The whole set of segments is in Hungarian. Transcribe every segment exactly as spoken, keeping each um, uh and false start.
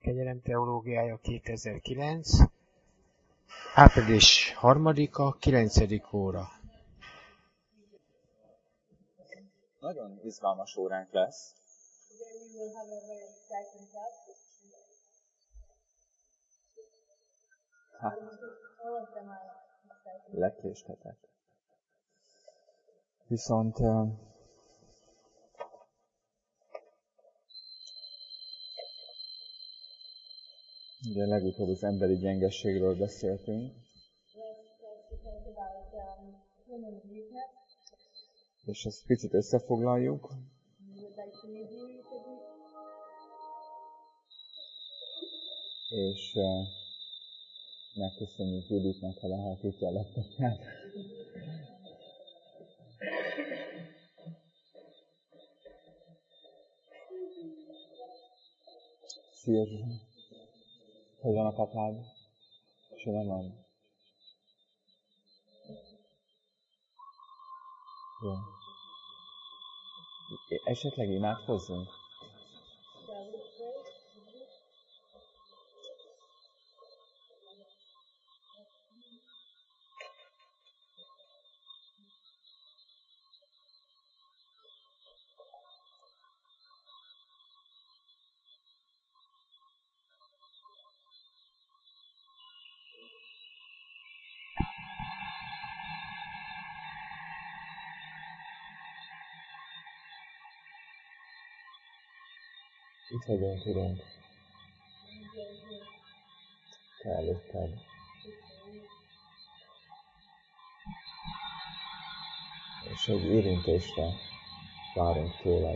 Kegyelem teológiája kétezer-kilenc. április harmadika, kilencedik óra. Nagyon izgalmas óránk lesz. Hát, lekéshetek. Viszont ugye legutóbb az emberi gyengességről beszéltünk. És ezt picit összefoglaljuk. És uh, megköszönjük Juditnak, ha lehallgatja a laptopját. Szia, Zsuzsa! Hogy van a papád? És nem van? Jó. Esetleg imádkozzunk? Itt vagyunk, Urunk. Te előtted. És egy érintésre várunk tőled.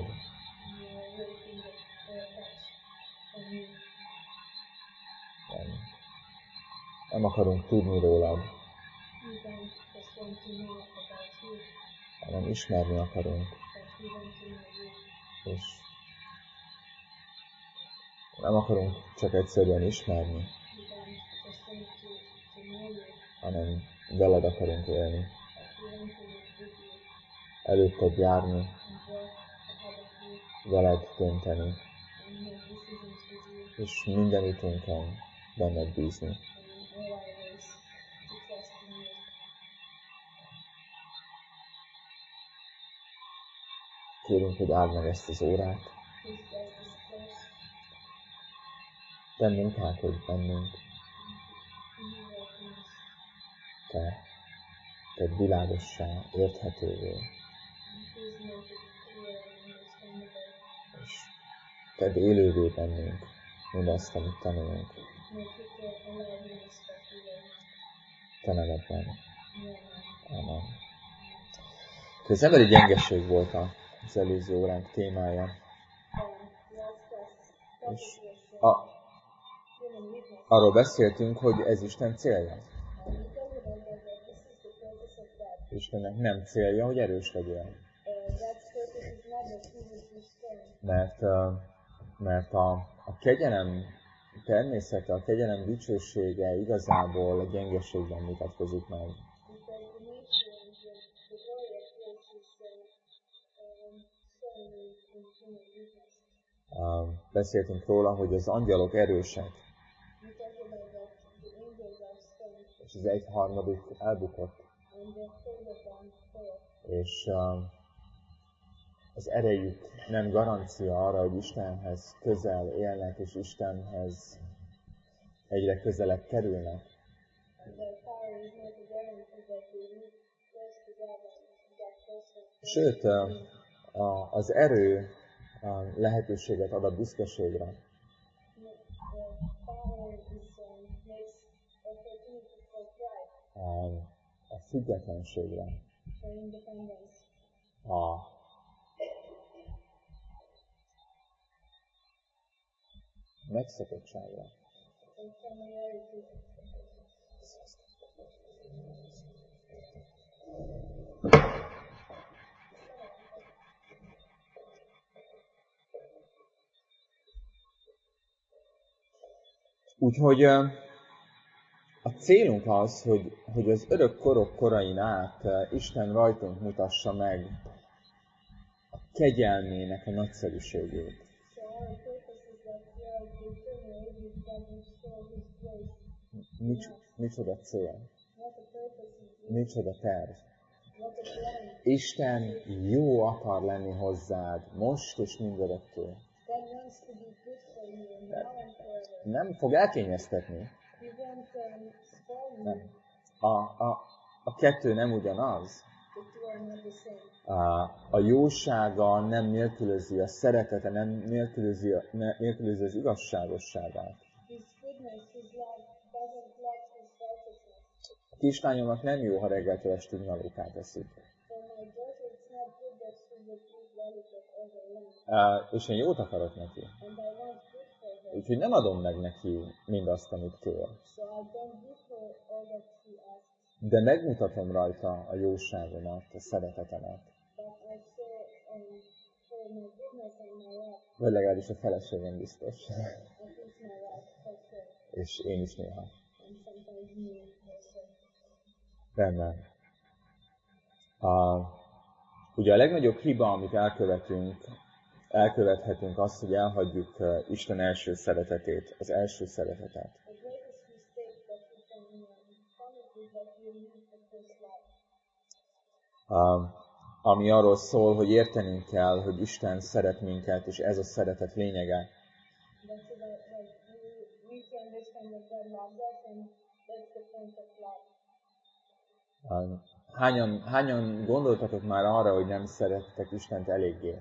Nem, nem akarunk tudni rólad, hanem ismerni akarunk. És nem akarunk csak egyszerűen ismerni, hanem veled akarunk élni. Előtted járni, veled dönteni, és minden utunkon benned bízni. Kérünk, hogy áld meg ezt az órát. Te munkálkodj bennünk. Te tedd világossá, érthetővé. És tedd élővé bennünk mindazt, amit tanulunk. Te nevedben. Amen. Az emberi gyengeség volt az előző óránk témája. És a arról beszéltünk, hogy ez Isten célja. Istennek nem célja, hogy erős legyél. Mert, mert a, a kegyelem természete, a kegyelem dicsősége igazából a gyengeségben mutatkozik meg. Beszéltünk róla, hogy az angyalok erősek, és az egyharmaduk elbukott. És uh, az erejük nem garancia arra, hogy Istenhez közel élnek, és Istenhez egyre közelebb kerülnek. Sőt, uh, uh, az erő uh, lehetőséget ad a büszkeségre. A, a függetlenségre, a megszokottságra. Úgyhogy a célunk az, hogy, hogy az örök korok korain át Isten rajtunk mutassa meg a kegyelmének a nagyszerűségét. Mics, micsoda cél? Micsoda terv? Isten jó akar lenni hozzád, most és mindörökkön. Nem fog elkényeztetni. Nem. A, a, a kettő nem ugyanaz. A, a jósága nem nélkülözi, a szeretete nem nélkülözi, ne, nélkülözi az igazságosságát. A kislányomnak nem jó, ha reggeltől estig nyalókát eszik. Uh, és én jót akarok neki. Úgyhogy nem adom meg neki mindazt, amit kér. De megmutatom rajta a jóságomat, a szeretetemet. Vagy legalábbis a feleségem biztos. És én is néha. Rendben. Uh, ugye a legnagyobb hiba, amit elkövetünk, elkövethetünk az, hogy elhagyjuk uh, Isten első szeretetét, az első szeretetet. Uh, ami arról szól, hogy értenünk kell, hogy Isten szeret minket, és ez a szeretet lényege. Uh, hányan, hányan gondoltatok már arra, hogy nem szerettek Istent eléggé?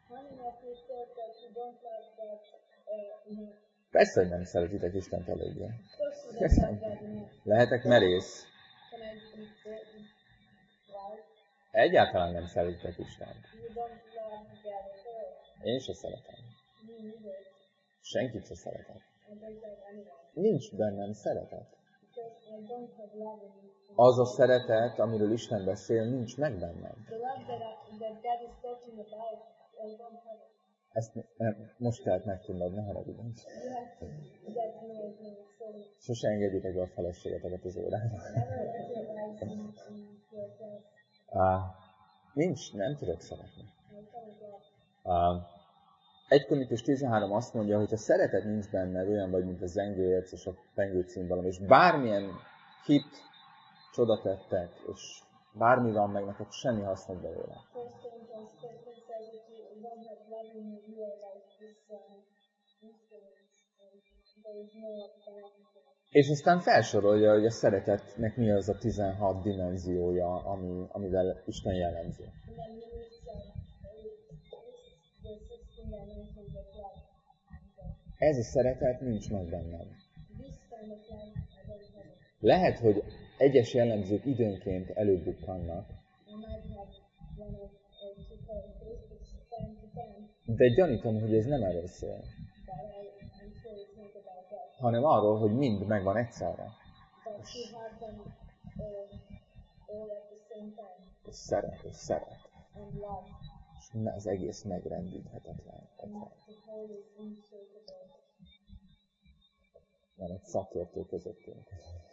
Persze, hogy nem szeretitek Istent eléggé. Lehetek merész. Egyáltalán nem szeretitek Istent. Én se szeretem. Senkit se szeretem. Nincs bennem szeretet. Az a szeretet, amiről Isten beszél, nincs meg bennem. Ezt nem, most kellett megtudnod, ne haragudj. Sose engedjétek be a feleségeteket az órára. Uh, nincs, nem tudok szeretni. Uh, egy Korintus tizenhárom azt mondja, hogy ha szeretet nincs benned, olyan vagy, mint a zengőérc és a pengőcímbalom, és bármilyen hit, csodatettek, és bármi van meg, neked semmi hasznod belőle. És aztán felsorolja, hogy a szeretetnek mi az a tizenhat dimenziója, ami, amivel Isten jellemző. Ez a szeretet nincs meg bennem. Lehet, hogy egyes jellemzők időnként előbukkannak, de gyanítom, hogy ez nem erről szól, hanem arról, hogy mind megvan egyszerre. És szeret, és szeret. És az egész megrendíthetetlen. Van egy szakértő közöttünk.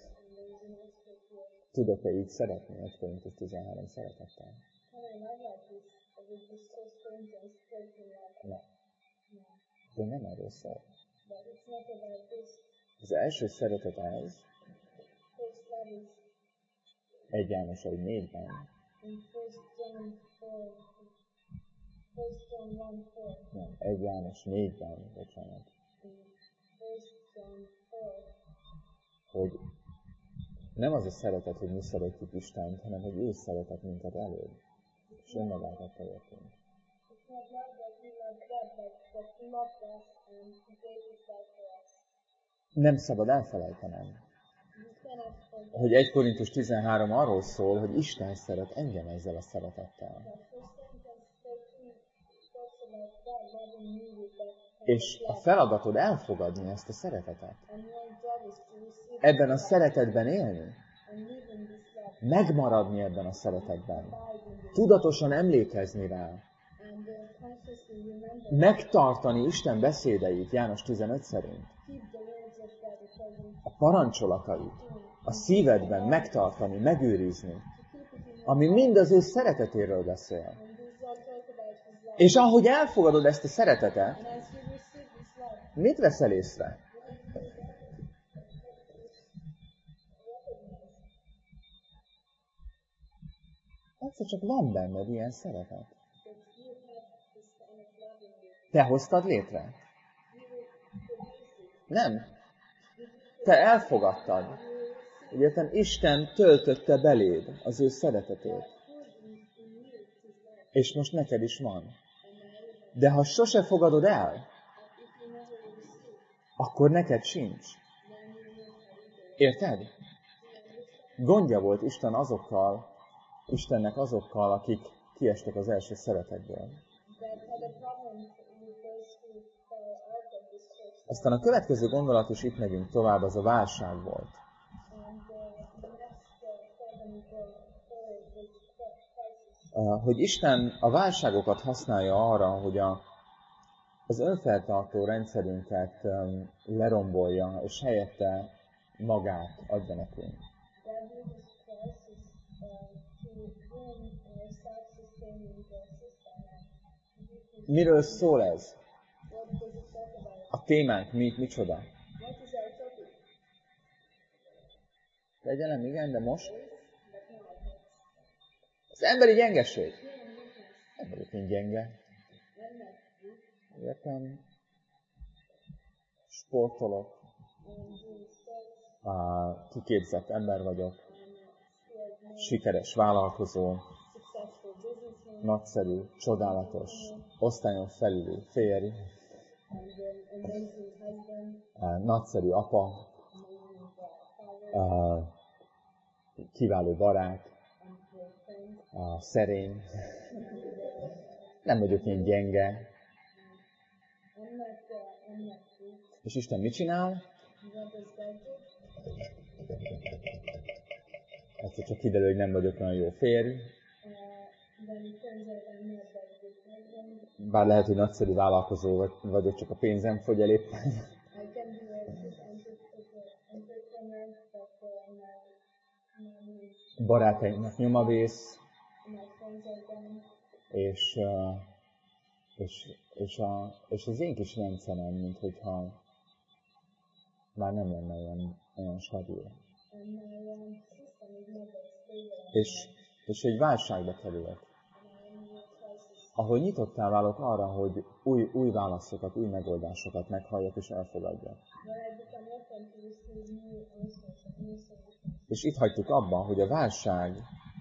Tudok-e így szeretni? egy Korintus tizenhárom szeretettel? Nem. De nem erről szól. Az első szeretet az, egy János egy négyben, nem, egy János négyben, bocsánat, hogy nem az a szeretet, hogy mi szeretjük Istent, hanem hogy ő szeretett minket előbb, és önmagát adta értünk. Nem szabad elfelejtenem, hogy egy Korintus tizenhárom arról szól, hogy Isten szeret engem ezzel a szeretettel. És a feladatod elfogadni ezt a szeretetet. Ebben a szeretetben élni. Megmaradni ebben a szeretetben. Tudatosan emlékezni rá. Megtartani Isten beszédeit, János tizenöt szerint. A parancsolatait. A szívedben megtartani, megőrizni. Ami mind az ő szeretetéről beszél. És ahogy elfogadod ezt a szeretetet, mit veszel észre? Egyszer csak van benned ilyen szeretet. Te hoztad létre? Nem. Te elfogadtad. Ugye, Isten töltötte beléd az ő szeretetét. És most neked is van. De ha sose fogadod el, akkor neked sincs. Érted? Gondja volt Isten azokkal, Istennek azokkal, akik kiestek az első szeretetből. Aztán a következő gondolat is itt megyünk tovább, az a válság volt. Hogy Isten a válságokat használja arra, hogy a, az önfeltartó rendszerünket lerombolja, és helyette magát adja nekünk. Miről szól ez? A témánk mi, micsoda? Legyen, igen, de most? Az emberi gyengeség. Nem vagyok én gyenge. Értem? Sportolok. Kiképzett ember vagyok. Sikeres vállalkozó. Nagyszerű, csodálatos, osztályon felüli férj. Nagyszerű apa. Kiváló barát. Szerény. Nem vagyok én gyenge. És Isten mit csinál? Egyszer csak kiderül, hogy nem vagyok olyan jó férj. Bár lehet, hogy nagyszerű vállalkozó vagyok, csak a pénzem fogy el éppen. Barátaimnak nyomavész, és, és, és, a, és az én kis rendszerem, mint hogyha már nem lenne olyan, olyan stabil. És, és egy válságba kerülök, ahol nyitottá válok arra, hogy új, új válaszokat, új megoldásokat meghalljak és elfogadjak. És itt hagytuk abban, hogy a válság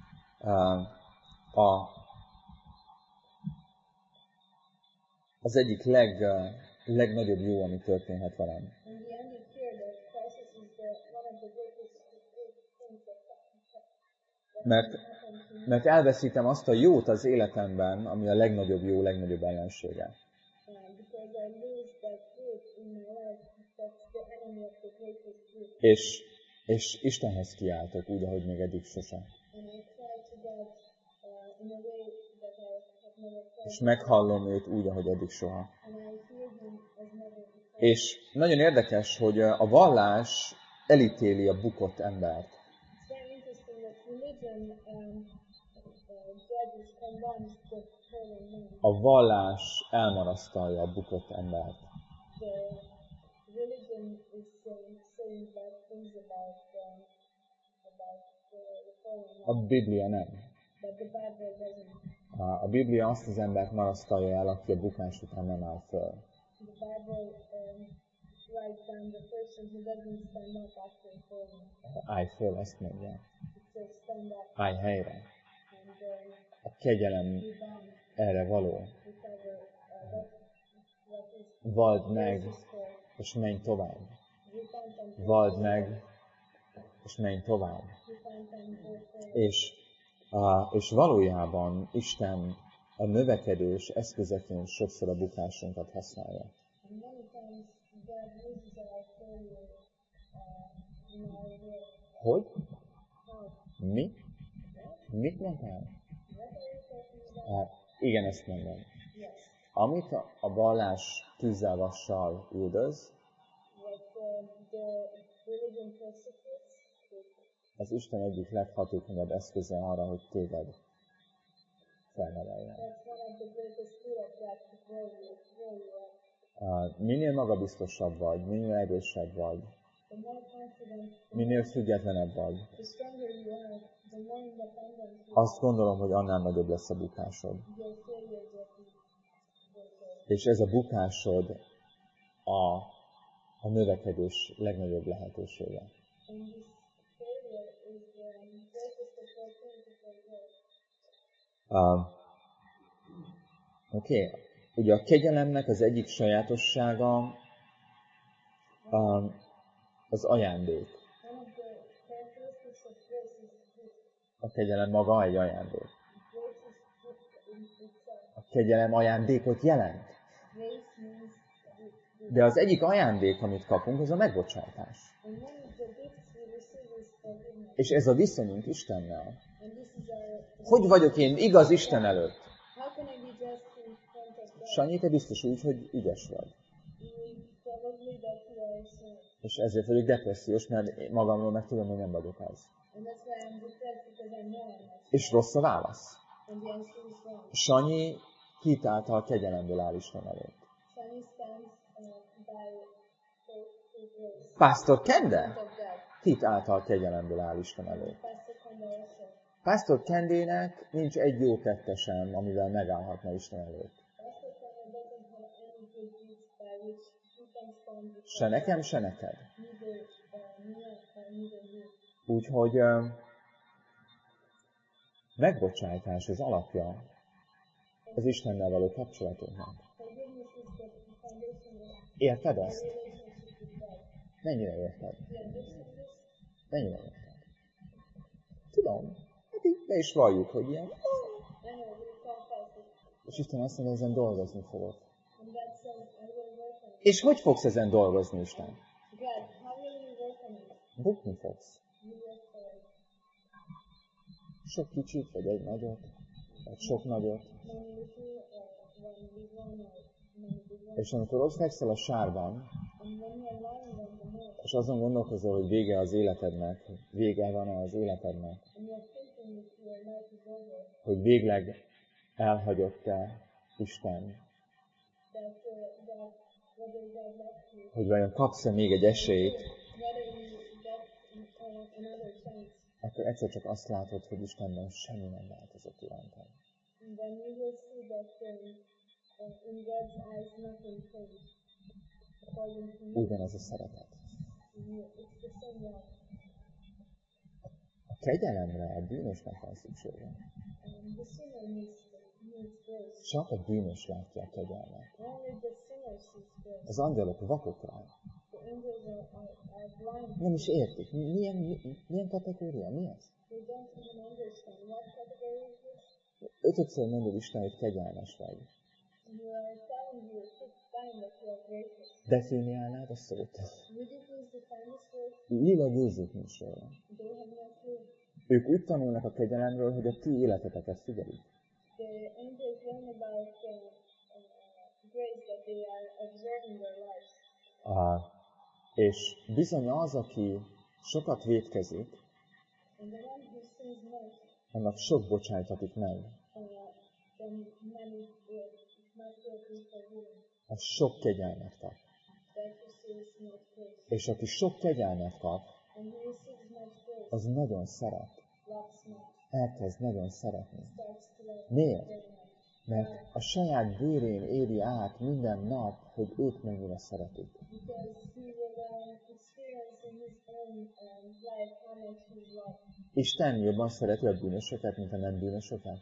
a, az egyik leg, legnagyobb jó, ami történhet velem. Mert, mert elveszítem azt a jót az életemben, ami a legnagyobb jó, legnagyobb ellensége. És, és Istenhez kiáltok úgy, ahogy még eddig sosem. És meghallom őt úgy, ahogy eddig soha. És nagyon érdekes, hogy a vallás elítéli a bukott embert. A vallás elmarasztalja a bukott embert. A Biblia nem. A Biblia azt az embert marasztalja el, aki a bukás után nem áll föl. Állj föl, ezt mondja. Állj helyre. A kegyelem erre való. Vald meg, és menj tovább. Vald meg, és menj tovább. És, uh, és valójában Isten a növekedés eszközeként sokszor a bukásunkat használja. Hogy? Mi? Mit mondtál? Uh, igen, ezt mondom. Amit a, a vallás tűzzel, vassal üldöz, az Isten egyik leghatékonyabb eszköze arra, hogy téged felneveljen. Uh, minél magabiztosabb vagy, minél erősebb vagy, Minél függetlenebb vagy, azt gondolom, hogy annál nagyobb lesz a bukásod. És ez a bukásod a, a növekedés legnagyobb lehetősége. Uh, Oké, okay. Ugye a kegyelemnek az egyik sajátossága uh, az ajándék. A kegyelem maga egy ajándék. A kegyelem ajándékot jelent. De az egyik ajándék, amit kapunk, az a megbocsátás. És ez a viszonyunk Istennel. Hogy vagyok én igaz Isten előtt? Sanyi, te biztos úgy, hogy ügyes vagy. És ezért vagyok depressziós, mert magamról meg tudom, hogy nem vagyok az. És rossz a válasz. Sanyi hit által kegyelemből áll Isten előtt. Pásztor Kende hit által kegyelemből áll Isten előtt. Pásztor Kendének nincs egy jó tette sem, amivel megállhatna Isten előtt. Se nekem, se neked. Úgyhogy uh, megbocsátás az alapja az Istennel való kapcsolatunknak. Érted ezt? Mennyire érted? Mennyire érted? Tudom, hát így be is valljuk, hogy ilyen. És Isten azt mondja, ezen dolgozni fogok. És hogy fogsz ezen dolgozni, Isten? Bukni fogsz. Sok kicsit, vagy egy nagyot, vagy sok nagyot. És amikor ott fekszel a sárban, és azon gondolkozol, hogy vége az életednek, vége van az életednek, hogy végleg elhagyott-e Isten, hogy vajon kapsz-e még egy esélyt, akkor egyszer csak azt látod, hogy Istenben semmi nem változott irántam. Ugyanaz a szeretet. A kegyelemre a bűnösnek van szüksége. Csak a bűnös látja a kegyelmet. Az angyalok vakok rá. Nem is értik. Milyen, milyen kategória? Mi ez? Ötödször mondod Isten, hogy kegyelmes vagy. Definiálnád a szót? Lila gőzük nincs róla. Ők úgy tanulnak a kegyelemről, hogy a ti életeteket figyelik. Ah, és bizony az, aki sokat vétkezik, annak sok bocsájtatik meg. Az sok kegyelmet kap. És aki sok kegyelmet kap, az nagyon szeret. Elkezd nagyon szeretni. Miért? Mert a saját bőrén éri át minden nap, hogy őt mennyire szeretik. Isten jobban szereti a bűnösöket, mint a nem bűnösöket?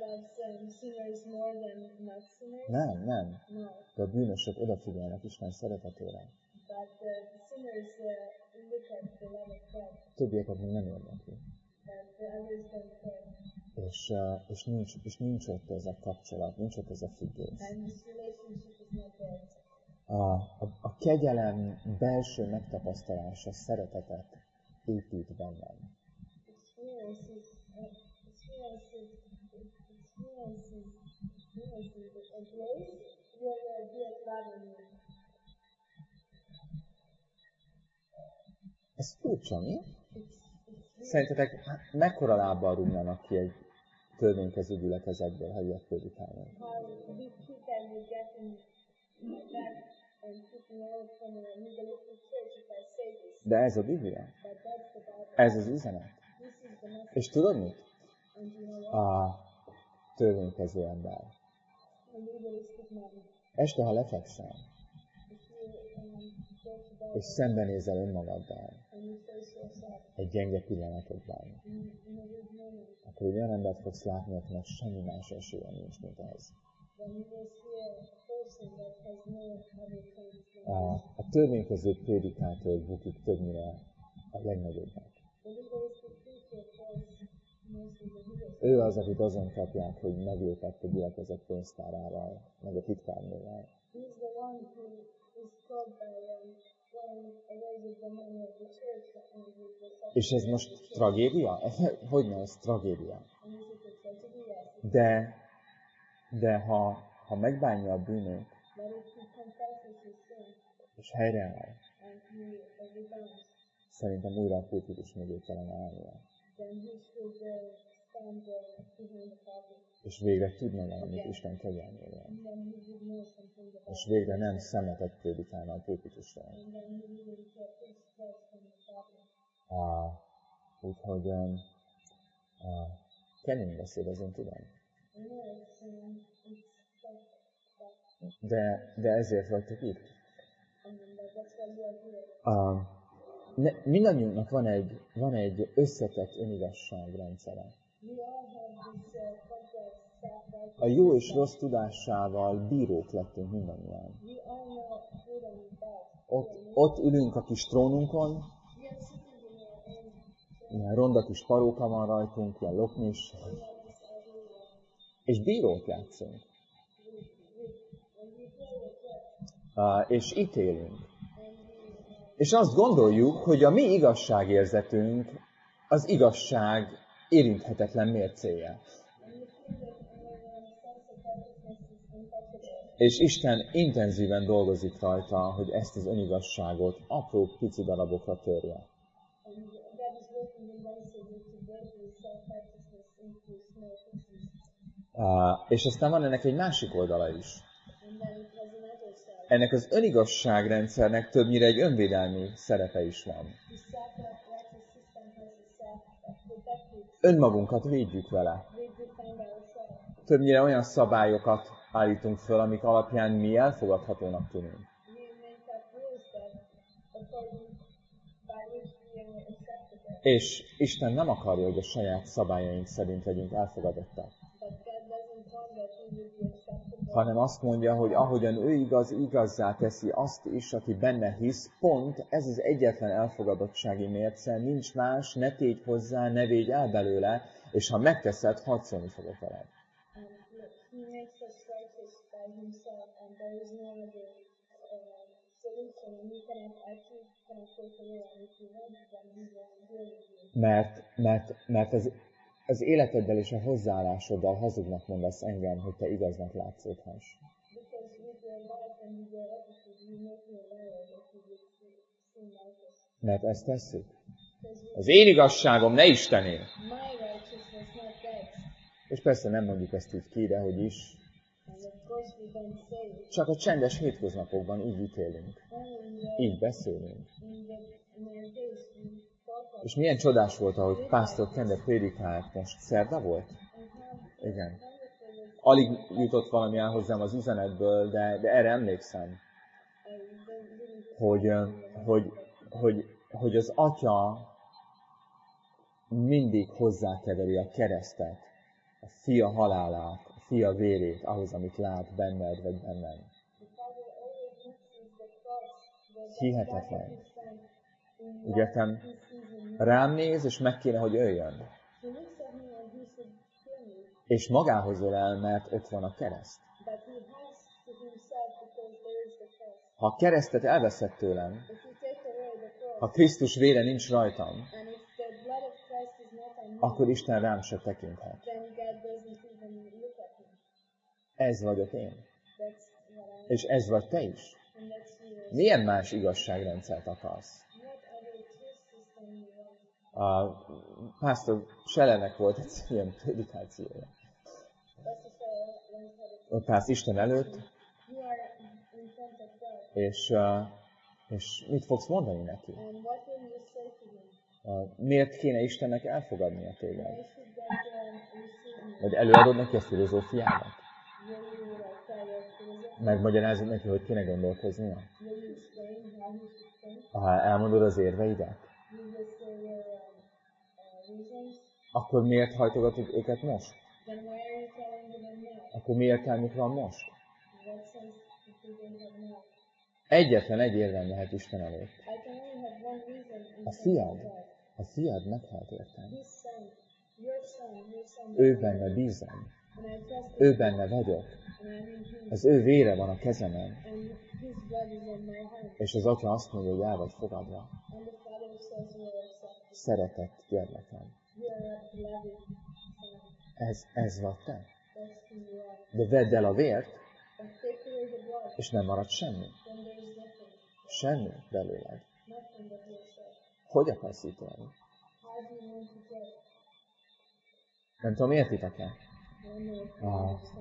Nem, nem. De a bűnösök odafigyelnek Isten szeretetére. Többieket még nem érdekli. És, és, nincs, és nincs ott ez a kapcsolat, nincs ott ez a függés. A, a, a kegyelem belső megtapasztalása szeretetet épít bennem. Ez furcsa, mi? Szerintetek mekkora lábbal rúgnának ki egy törvénykező gyülekezetből, ha ilyet prédikálnak? De ez a Biblia. Ez az üzenet. És tudod mit? A törvénykező ember. Este, ha lefekszel, és szembenézel önmagaddal egy gyenge pillanatodban, akkor egy olyan embert fogsz látni, akinek semmi más esélye nincs, mint ez. A, a törvénykező prédikátor bukik többnyire a legnagyobbnak. Ő az, akit azon kapják, hogy meglépett a gyülekezet pénztárával, meg a titkárnővel. És ez most tragédia? Hogyne ez tragédia? De, de ha, ha megbánja a bűnök, és helyreáll, szerintem újra a pulpitus mögé kellene állnia. És végre tudna valamit Isten kegyelméről. És végre nem szemetet prédikálna a pulpitusról. Ah, úgyhogy um, uh, kemény beszéd, az én tudom. De, de ezért vagytok itt. Uh, ne, mindannyiunknak van egy, van egy összetett önigazságrendszere. A jó és rossz tudásával bírók lettünk mindannyian. Ott, ott ülünk a kis trónunkon, ilyen ronda kis paróka van rajtunk, ilyen loknis, és bírót játszunk. Uh, és ítélünk. És azt gondoljuk, hogy a mi igazságérzetünk az igazság érinthetetlen mércéje. És Isten intenzíven dolgozik rajta, hogy ezt az önigazságot apró pici darabokra törje. Uh, és aztán van ennek egy másik oldala is. Ennek az önigazságrendszernek többnyire egy önvédelmi szerepe is van. Önmagunkat védjük vele. Többnyire olyan szabályokat állítunk föl, amik alapján mi elfogadhatónak tűnünk. És Isten nem akarja, hogy a saját szabályaink szerint legyünk elfogadottak. Hanem azt mondja, hogy ahogyan ő igaz, igazzá teszi azt is, aki benne hisz, pont ez az egyetlen elfogadottsági mérce, nincs más, ne tégy hozzá, ne védj el belőle, és ha megteszed, harcolni fogok veled. Mert, mert, mert ez, az életeddel és a hozzáállásoddal hazugnak mondasz engem, hogy te igaznak látszódhass. Mert ezt tesszük. Az én igazságom ne Istené. És persze nem mondjuk ezt így ki, de hogy is. Csak a csendes hétköznapokban így ítélünk. Így beszélünk. És milyen csodás volt, ahogy pásztor Kende prédikált most. Szerda volt? Igen. Alig jutott valami el hozzám az üzenetből, de, de erre emlékszem, hogy, hogy, hogy, hogy az Atya mindig hozzáteveri a keresztet, a fia halálát, a fia vérét ahhoz, amit lát benned vagy bennem. Hihetetlen. Úgy értem, rám néz, és meg kéne, hogy öljön. És magához ölel, mert ott van a kereszt. Ha a keresztet elveszed tőlem, ha Krisztus vére nincs rajtam, akkor Isten rám se tekinthet. Ez vagyok én. És ez vagy te is. Milyen más igazságrendszert akarsz? A pásztor Sellernek volt egy ilyen prédikációja. Ott állsz Isten előtt, és, És mit fogsz mondani neki? And what will you say to him? Uh, miért kéne Istennek elfogadnia téged? Why should God um, receive you? Vagy előadod neki a filozófiádat? Will you like tell your philosophy? Megmagyarázod neki, hogy kéne gondolkoznia? Will you explain how he should think? Ha elmondod az érveidet, Will you say your um, uh, reasons? akkor miért hajtogatod őket most? Then why are you telling them now? Akkor mi értelmük van most? What sense if you don't have now? Egyetlen egy érvelem lehet Isten előtt. I can only have one reason in A front fiad, of God. a fiad meghalt értem. His son, your son, your son. Ő benne bízom. And I trust Ő in benne vagyok. and I'm in him. Az ő vére van a kezemen. And his blood is on my hand. És az atya azt mondja, hogy el vagy fogadva. And the Father says you are accepted. Szeretett gyermekem. You are a beloved son. Ez, ez vagy te. That's who you are. De vedd el a vért, But take away the blood, és nem marad semmi. then there is nothing. Semmi belőled. Nothing but yourself. Hogy akarsz itt élni? How do you want to get? Nem tudom, értitek-e? I don't know if you Ah. understand.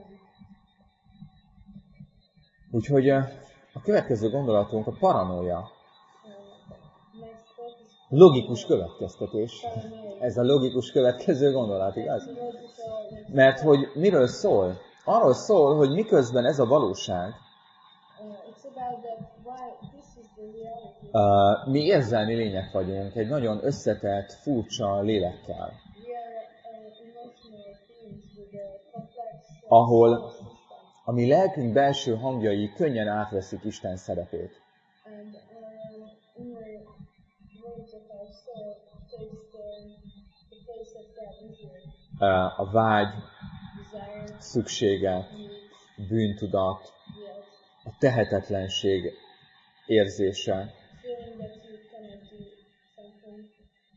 Úgyhogy a a következő gondolatunk a paranoia. Uh, next thought is Logikus következtetés. paranoia. Ez a logikus következő gondolat, igaz? Logical, like, Mert hogy miről szól? Arról szól, hogy miközben ez a valóság, uh, it's about that why this is the reality. uh, mi érzelmi lények vagyunk, egy nagyon összetett, furcsa lélekkel, We are uh, emotional beings with a complex uh, ahol system. a mi lelkünk belső hangjai könnyen átveszik Isten szerepét. And uh, inner words of our soul takes the, the place of God easily. Uh, a vágy, Desire, szükséget, need, bűntudat, guilt, a tehetetlenség érzése, feeling that you cannot do something,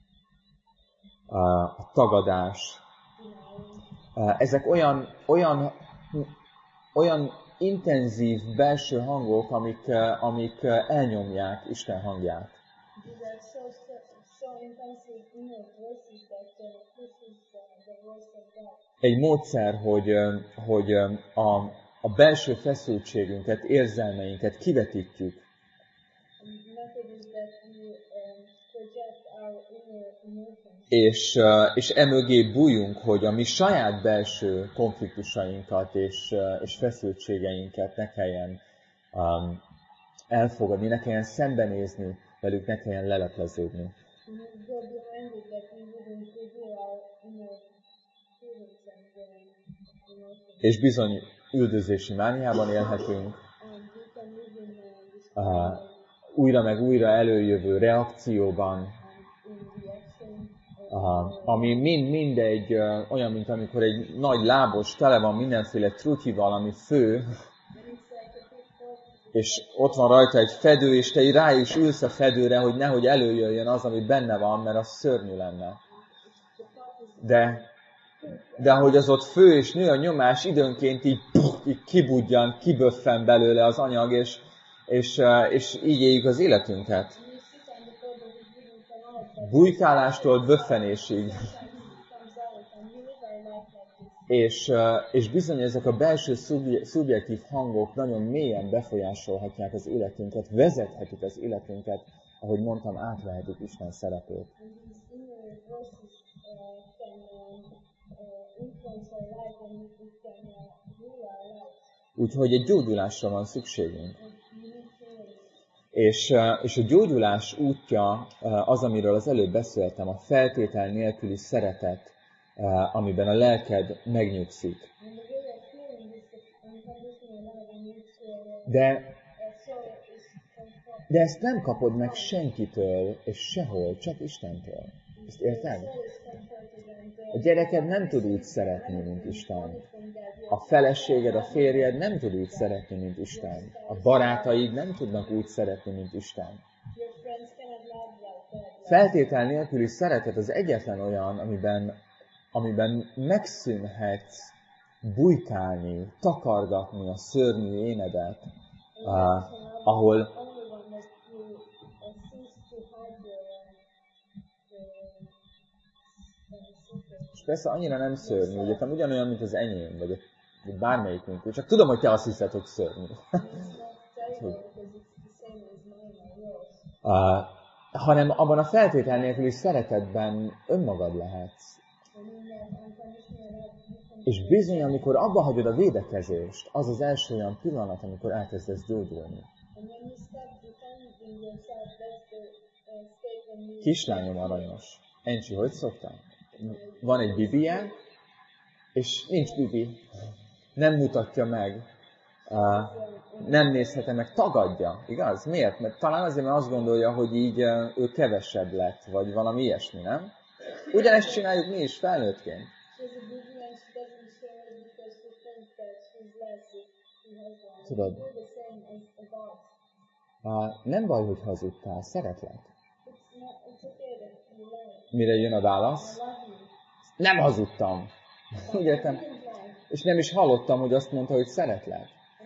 uh, a tagadás. denying. Uh, ezek olyan, olyan, olyan intenzív belső hangok, amik, uh, amik uh, elnyomják Isten hangját. These are so, so, so intensive inner voices that uh, pushes uh, the voice of God. Egy módszer, hogy, uh, hogy uh, a, a belső feszültségünket, érzelmeinket kivetítjük, And the method is that we um, project our inner emotions. és, uh, és emögé bújjunk, hogy a mi saját belső konfliktusainkat és, uh, és feszültségeinket ne kelljen um, elfogadni, ne kelljen szembenézni velük, ne kelljen lelepleződni. And we go behind it that we wouldn't reveal our inner feelings and um, emotions. És bizony üldözési mániában élhetünk, And we can live in uh, this uh, kind of újra meg újra előjövő reakcióban, um, in reaction, uh, ami mind mindegy, uh, olyan, mint amikor egy nagy lábos tele van mindenféle trutyival, ami fő, and it's like a big force. és ott van rajta egy fedő, és te rá is ülsz a fedőre, hogy nehogy előjöjjön az, ami benne van, mert az szörnyű lenne. De, de ahogy az ott fő és nő a nyomás, időnként így, puff, így kibudjan, kiböffen belőle az anyag, és, és, uh, és így éljük az életünket. And you sit on the board that is giving come out, but Bujkálástól böffenésig. sometimes it comes out, and we live our life like this. És, uh, és bizony ezek a belső szubje- szubjektív hangok nagyon mélyen befolyásolhatják az életünket, vezethetik az életünket, ahogy mondtam, átvehetik Isten szerepét. And these inner voices uh, can um, uh, influence our life, and it can uh, rule our lives. Úgyhogy egy gyógyulásra van szükségünk. And we need healing. És, uh, és a gyógyulás útja uh, az, amiről az előbb beszéltem, a feltétel nélküli szeretet, uh, amiben a lelked megnyugszik. And the way of healing is the unconditional love in which uh, De, uh, soul is comfort. de ezt nem kapod meg senkitől, és sehol, csak Istentől. Ezt érted? Soul is comforted, and A uh, gyereked nem tud úgy szeretni, mint Isten. from God. A feleséged, a férjed nem tud úgy szeretni, mint Isten. A barátaid nem tudnak úgy szeretni, mint Isten. Your friends cannot love like God. Feltétel nélküli szeretet az egyetlen olyan, amiben, amiben megszűnhetsz bujkálni, takargatni a szörnyű énedet, uh, ahol, Only one that you uh, cease to hide your uh, the, uh, secret. és persze annyira nem szörnyű, ugye, te ugyanolyan, mint az enyém, vagy, vagy bármelyikünk, csak tudom, hogy te azt hiszed, hogy szörnyű. It's not terrible because it's the same as mine or yours. Uh, hanem abban a feltétel nélküli szeretetben önmagad lehetsz. És bizony, amikor abba hagyod a védekezést, az az első olyan pillanat, amikor elkezdesz gyógyulni. Kislányom aranyos. Encsi, hogy szoktál? Van egy bibije, és nincs bibi. Nem mutatja meg. Uh, nem nézheti meg, tagadja, igaz? Miért? Mert talán azért, mert azt gondolja, hogy így uh, ő kevesebb lett, vagy valami ilyesmi, nem? Ugyanezt csináljuk mi is felnőttként. Tudod, uh, nem baj, hogy hazudtál, szeretlek. Mire jön a válasz? Nem hazudtam. Úgy értem. És nem is hallottam, hogy azt mondta, hogy szeretlek.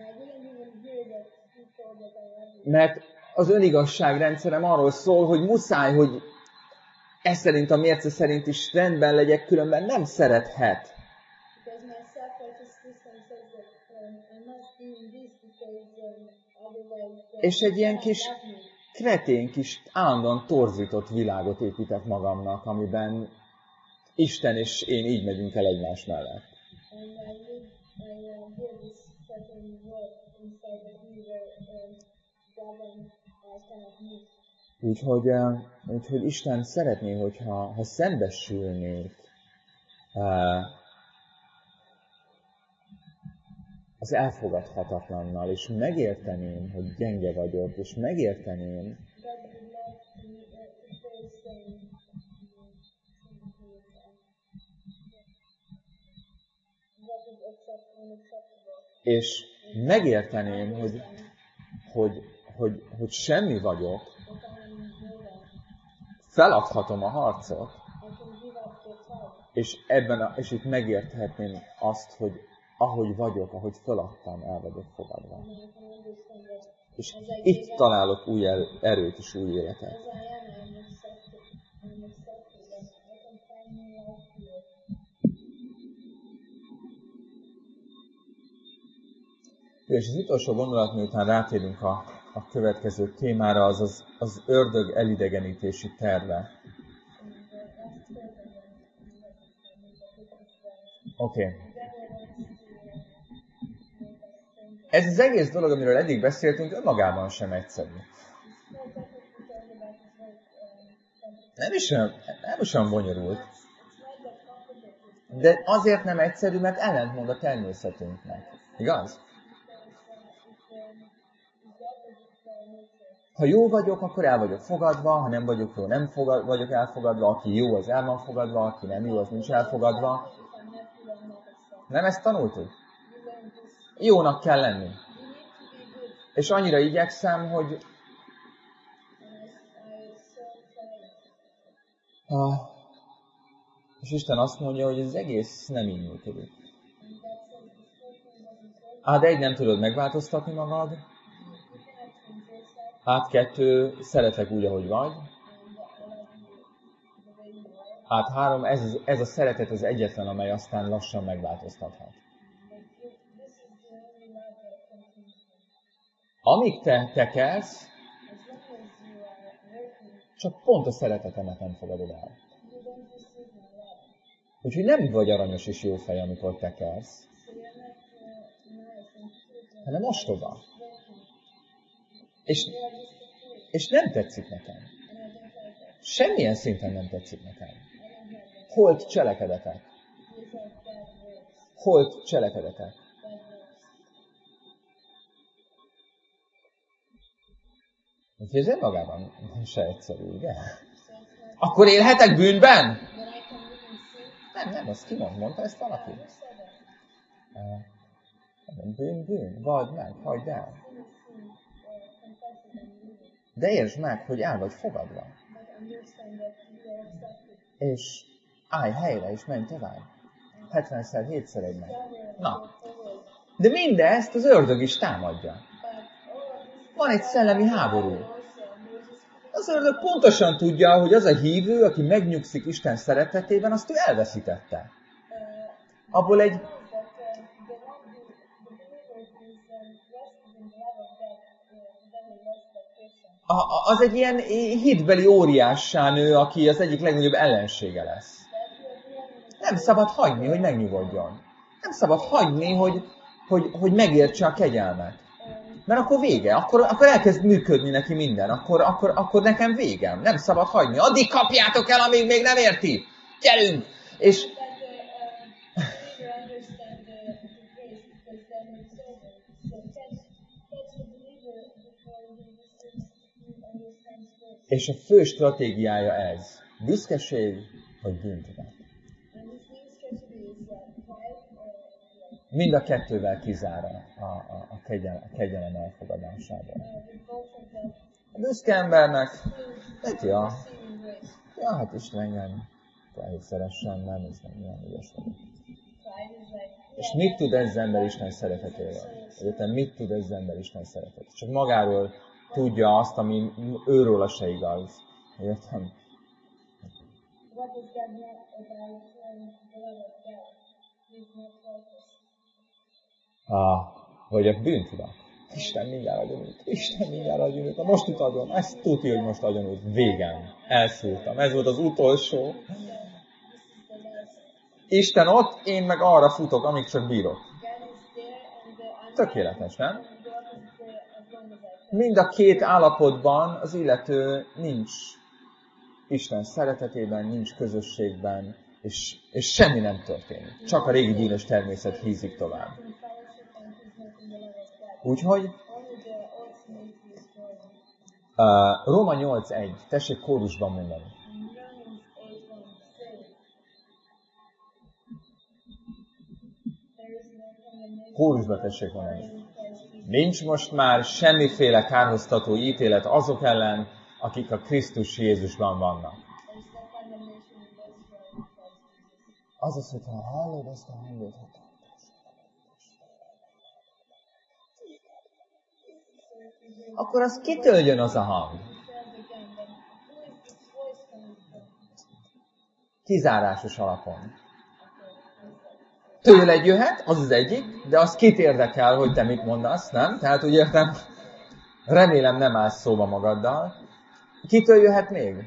Mert az önigazságrendszerem arról szól, hogy muszáj, hogy ez szerint a mérce szerint is rendben legyek, különben nem szerethet. És egy ilyen kis kretén kis állandóan torzított világot építek magamnak, amiben Isten és én így megyünk el egymás mellett. Úgyhogy, úgyhogy Isten szeretné, hogyha ha szembesülnék az elfogadhatatlannal, és megérteném, hogy gyenge vagyok, és megérteném, és megérteném, hogy, hogy, hogy, hogy semmi vagyok, feladhatom a harcot, és, ebben a, és itt megérthetném azt, hogy ahogy vagyok, ahogy feladtam, el vagyok fogadva. És itt találok új erőt és új életet. És az utolsó gondolat, miután rátérünk a, a következő témára, az, az az ördög elidegenítési terve. Oké. Okay. Ez az egész dolog, amiről eddig beszéltünk, önmagában sem egyszerű. Nem is olyan, nem is olyan bonyolult. De azért nem egyszerű, mert ellentmond a természetünknek. Igaz? Ha jó vagyok, akkor el vagyok fogadva, ha nem vagyok jó, nem fogad, vagyok elfogadva, aki jó, az el van fogadva, aki nem jó, az nincs elfogadva. Nem ezt tanultuk? Jónak kell lenni. És annyira igyekszem, hogy ah, és Isten azt mondja, hogy ez egész nem így működik. Hát egy, nem tudod megváltoztatni magad. Hát kettő, szeretlek úgy, ahogy vagy. Hát három, ez, ez a szeretet az egyetlen, amely aztán lassan megváltoztathat. Amíg te tekelsz, csak pont a szeretetemet nem fogadod el. Úgyhogy nem vagy aranyos és jó fej, amikor tekelsz, hanem ostoba. És, és nem tetszik nekem. Semmilyen szinten nem tetszik nekem. Holt cselekedetek. Holt cselekedetek. Úgyhogy ez önmagában se egyszerű, igen? Akkor élhetek bűnben? Nem, nem, azt ki mond, mondta ezt valaki? Bűn, bűn, vald meg, hagyd el. De értsd meg, hogy el vagy fogadva. És állj helyre, és menj tovább. hetvenszer, hétszer egy meg. Na. De mindezt az ördög is támadja. Van egy szellemi háború. Az ördög pontosan tudja, hogy az a hívő, aki megnyugszik Isten szeretetében, azt ő elveszítette. Abból egy a, a, az egy ilyen hitbeli óriássá nő, aki az egyik legnagyobb ellensége lesz. Nem szabad hagyni, hogy megnyugodjon. Nem szabad hagyni, hogy, hogy, hogy megértse a kegyelmet. Mert akkor vége, akkor, akkor elkezd működni neki minden, akkor, akkor, akkor nekem végem. Nem szabad hagyni. Addig kapjátok el, amíg még nem érti. Gyerünk! És És a fő stratégiája ez. Büszkeség, vagy bűntudat. Mind a kettővel kizár a, a, a, kegyelem, a kegyelem elfogadásában. A büszke embernek, hát ja, ja, hát Isten engem kell, hogy szeressen, nem, ez nem ilyen ügyes vagyok. És mit tud ez az ember Isten szeretetéről? Egyetem mit tud ez az ember Isten szeretet? Csak magáról tudja azt, ami őróla se igaz. Értem? Ah, vagy a bűntudat. Isten mindjárt agyonült. Isten mindjárt agyonült. Most itt agyon. Ezt tudja, hogy most agyonült. Végem. Elszúrtam. Ez volt az utolsó. Isten ott, én meg arra futok, amíg csak bírok. Tökéletes, nem? Mind a két állapotban az illető nincs Isten szeretetében, nincs közösségben, és, és semmi nem történik. Csak a régi bűnös természet hízik tovább. Úgyhogy uh, Róma nyolc egy, tessék kórusban mondani. Kórusban tessék mondani. Nincs most már semmiféle kárhoztató ítélet azok ellen, akik a Krisztus Jézusban vannak. Azaz, hogyha hallod ezt a hangot, akkor az kitől jön az a hang? Kizárásos alapon. Tőled jöhet, az az egyik, de az kit érdekel, hogy te mit mondasz, nem? Tehát úgy értem, remélem nem állsz szóba magaddal. Kitől jöhet még?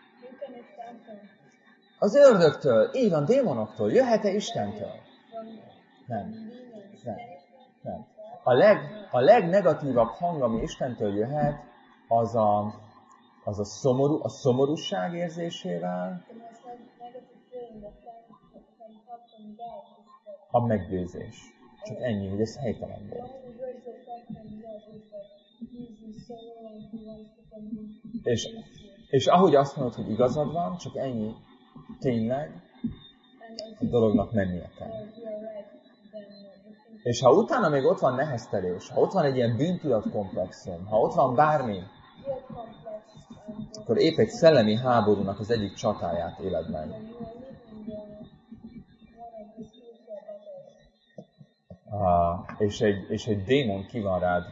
Az ördögtől, így van, démonoktól. Jöhet-e Istentől? Nem. Nem. Nem. A, leg, a legnegatívabb hang, ami Istentől jöhet, az a, az a, szomorú, a szomorúság érzésével, a meggyőzés. Csak ennyi, hogy ez helytelen volt. És, és ahogy azt mondod, hogy igazad van, csak ennyi, tényleg, a dolognak mennie kell. És ha utána még ott van neheztelés, ha ott van egy ilyen bűntudatkomplexum, ha ott van bármi, akkor épp egy szellemi háborúnak az egyik csatáját éled meg. Ah, és, egy, és egy démon ki van rád.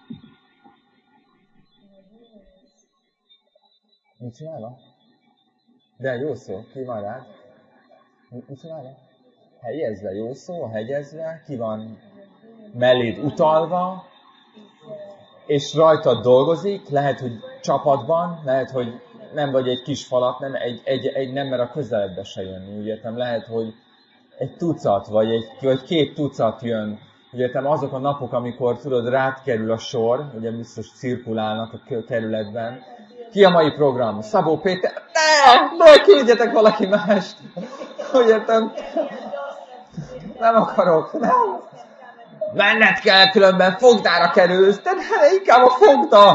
Mit csinálva? De jó szó, ki van rád? Mit csinálva? Helyezve, jó szó, hegyezve, ki van melléd utalva, és rajtad dolgozik, lehet, hogy csapatban, lehet, hogy nem vagy egy kis falat, nem, egy, egy, egy nem mer a közeledbe se jönni, úgy értem, lehet, hogy egy tucat, vagy, egy, vagy két tucat jön, úgy értem, azok a napok, amikor tudod, rád kerül a sor, ugye biztos cirkulálnak a kerületben. Ki a mai program? Szabó Péter? Ne! Ne küldjetek valaki mást! Úgy értem, nem akarok, nem. Menned kell, különben fogdára kerülsz, de ne, inkább a fogda!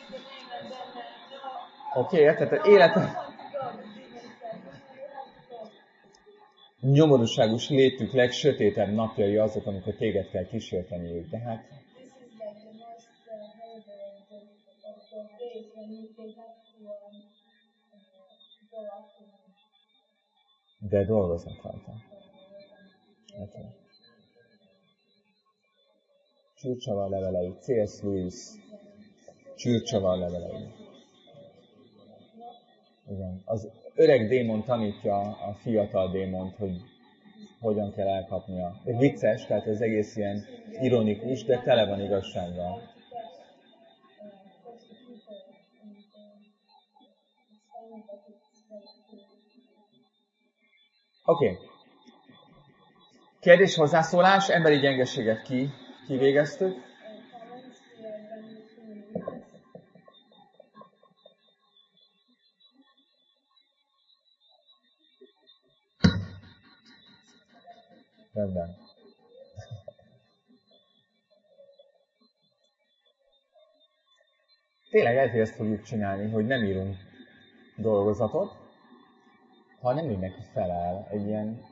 Oké, okay, érted? Életem... Nyomorúságos létük legsötétebb napjai azok, amikor téged kell kísérteniük. Tehát de dolgoznak rajta. Okay. Csürcsavar levelei, cé es. Lewis, Csürcsavar levelei. Igen. Az öreg démon tanítja a fiatal démont, hogy hogyan kell elkapnia. Ez vicces, tehát ez egész ilyen ironikus, de tele van igazsággal. Oké. Okay. Kérdés, hozzászólás, emberi gyengeséget ki, kivégeztük. Rendben. Tényleg ezért ezt fogjuk csinálni, hogy nem írunk dolgozatot, hanem mindenki feláll egy ilyen...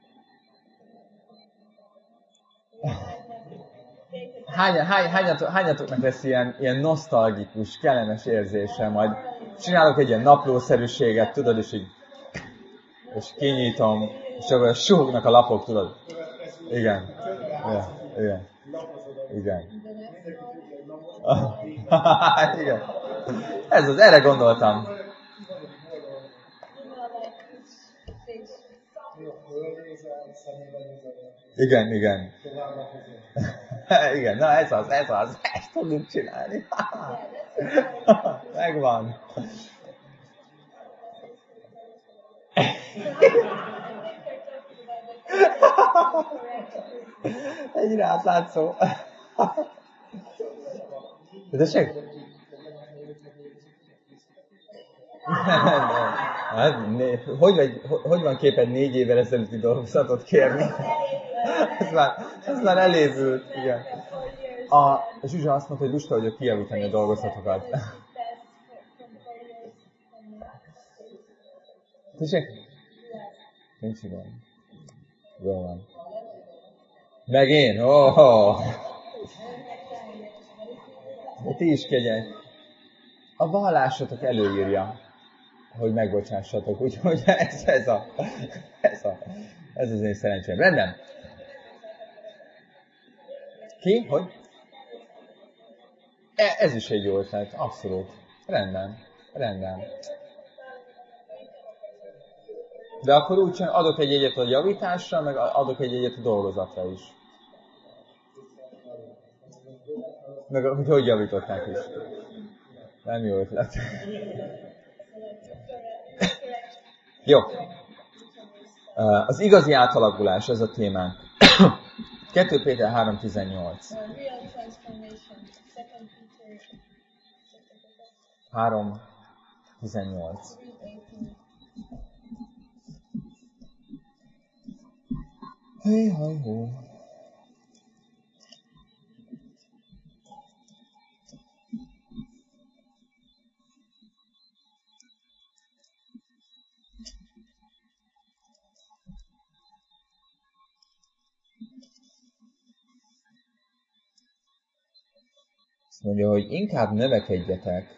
Hány, hány, hányat, hányatoknak lesz ilyen, ilyen nosztalgikus, kellemes érzése, majd csinálok egy ilyen naplószerűséget, tudod, és így, és kinyitom, és akkor suhognak a lapok, tudod. Igen. Igen. Igen. Igen. Igen. Ez az, erre gondoltam. Igen, igen. Igen, na ez az, ez az, ezt tudjuk csinálni. Megvan. Egyre átlátszó. Tessék? Hát, hogy, vagy, hogy van képed négy évvel ezelőtti dolgozatot kérni? Ez már, ez már elévült, igen. A Zsuzsa azt mondta, hogy lusta vagyok kijavítani a dolgozatokat. Tessék? Nincs igen. Jó van. Meg én? Oh. De ti is kegyek. A vallásotok előírja, hogy megbocsássatok, úgyhogy ez, ez a, ez a, ez az én szerencsém. Rendben. Ki? Hogy? E, ez is egy jó ötlet, abszolút. Rendben. Rendben. De akkor úgy sem adok egy jegyet a javításra, meg adok egy jegyet a dolgozatra is. Meg hogy hogy javították is. Nem jó ötlet. Jó. Az igazi átalakulás, ez a témánk. kettő Péter három tizennyolc. három tizennyolc. Hé, haj, hó. Azt mondja, hogy inkább növekedjetek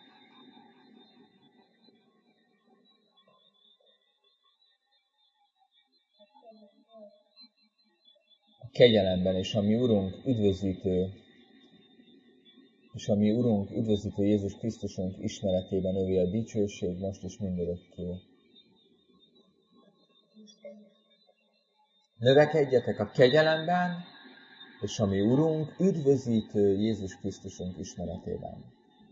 a kegyelemben, és a mi Urunk üdvözítő, és a mi Urunk üdvözítő Jézus Krisztusunk ismeretében övé a dicsőség most és mindörökké. Növekedjetek a kegyelemben, és a mi Urunk üdvözítő Jézus Krisztusunk ismeretében.